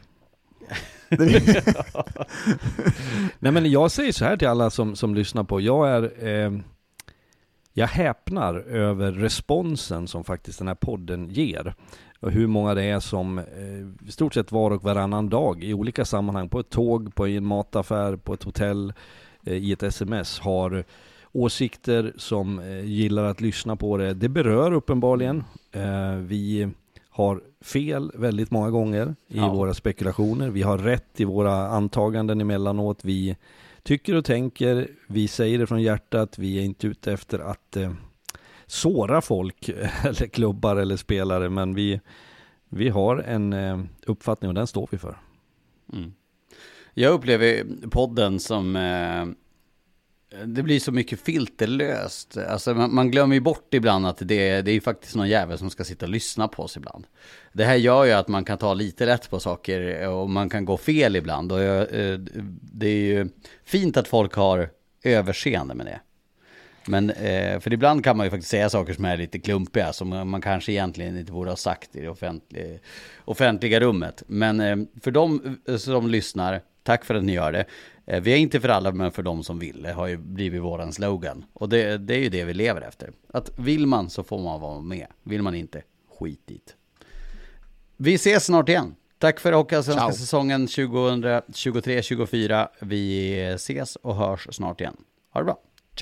Nej, men jag säger så här till alla som, som lyssnar på. Jag är eh, jag häpnar över responsen som faktiskt den här podden ger. Och hur många det är som eh, i stort sett var och varannan dag i olika sammanhang, på ett tåg, på en mataffär, på ett hotell, eh, i ett sms har åsikter som eh, gillar att lyssna på det. Det berör uppenbarligen. Eh, vi har fel väldigt många gånger i ja. våra spekulationer. Vi har rätt i våra antaganden emellanåt. Vi tycker och tänker. Vi säger det från hjärtat. Vi är inte ute efter att eh, såra folk eller klubbar eller spelare, men vi, vi har en eh, uppfattning och den står vi för. Mm. Jag upplever podden som eh, det blir så mycket filterlöst. Alltså man, man glömmer ju bort ibland att det, det är faktiskt någon jävel som ska sitta och lyssna på oss ibland. Det här gör ju att man kan ta lite rätt på saker och man kan gå fel ibland. Och jag, eh, det är ju fint att folk har överseende med det. Men eh, för ibland kan man ju faktiskt säga saker som är lite klumpiga som man kanske egentligen inte borde ha sagt i det offentliga, offentliga rummet. Men eh, för de som lyssnar, tack för att ni gör det. Eh, vi är inte för alla, men för de som vill. Det har ju blivit våran slogan. Och det, det är ju det vi lever efter. Att vill man så får man vara med. Vill man inte, skit dit. Vi ses snart igen. Tack för Hockeyallsvenska säsongen tjugohundratjugotre tjugofyra. Vi ses och hörs snart igen. Ha det bra.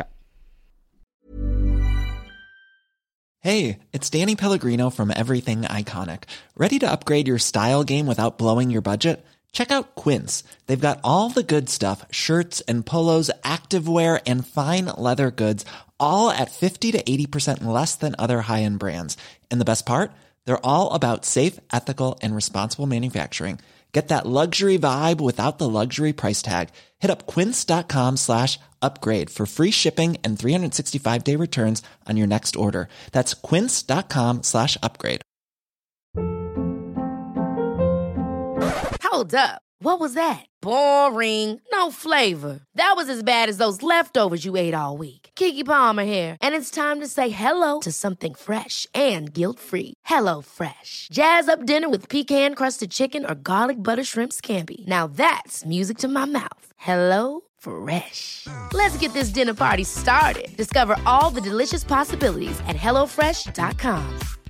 Hey, it's Danny Pellegrino from Everything Iconic. Ready to upgrade your style game without blowing your budget? Check out Quince. They've got all the good stuff, shirts and polos, activewear, and fine leather goods, all at fifty to eighty percent less than other high-end brands. And the best part? They're all about safe, ethical, and responsible manufacturing. Get that luxury vibe without the luxury price tag. Hit up quince.com slash upgrade for free shipping and three sixty-five day returns on your next order. That's quince.com slash upgrade. Hold up. What was that? Boring. No flavor. That was as bad as those leftovers you ate all week. Keke Palmer here. And it's time to say hello to something fresh and guilt-free. Hello Fresh. Jazz up dinner with pecan-crusted chicken or garlic butter shrimp scampi. Now that's music to my mouth. Hello Fresh. Let's get this dinner party started. Discover all the delicious possibilities at hello fresh dot com.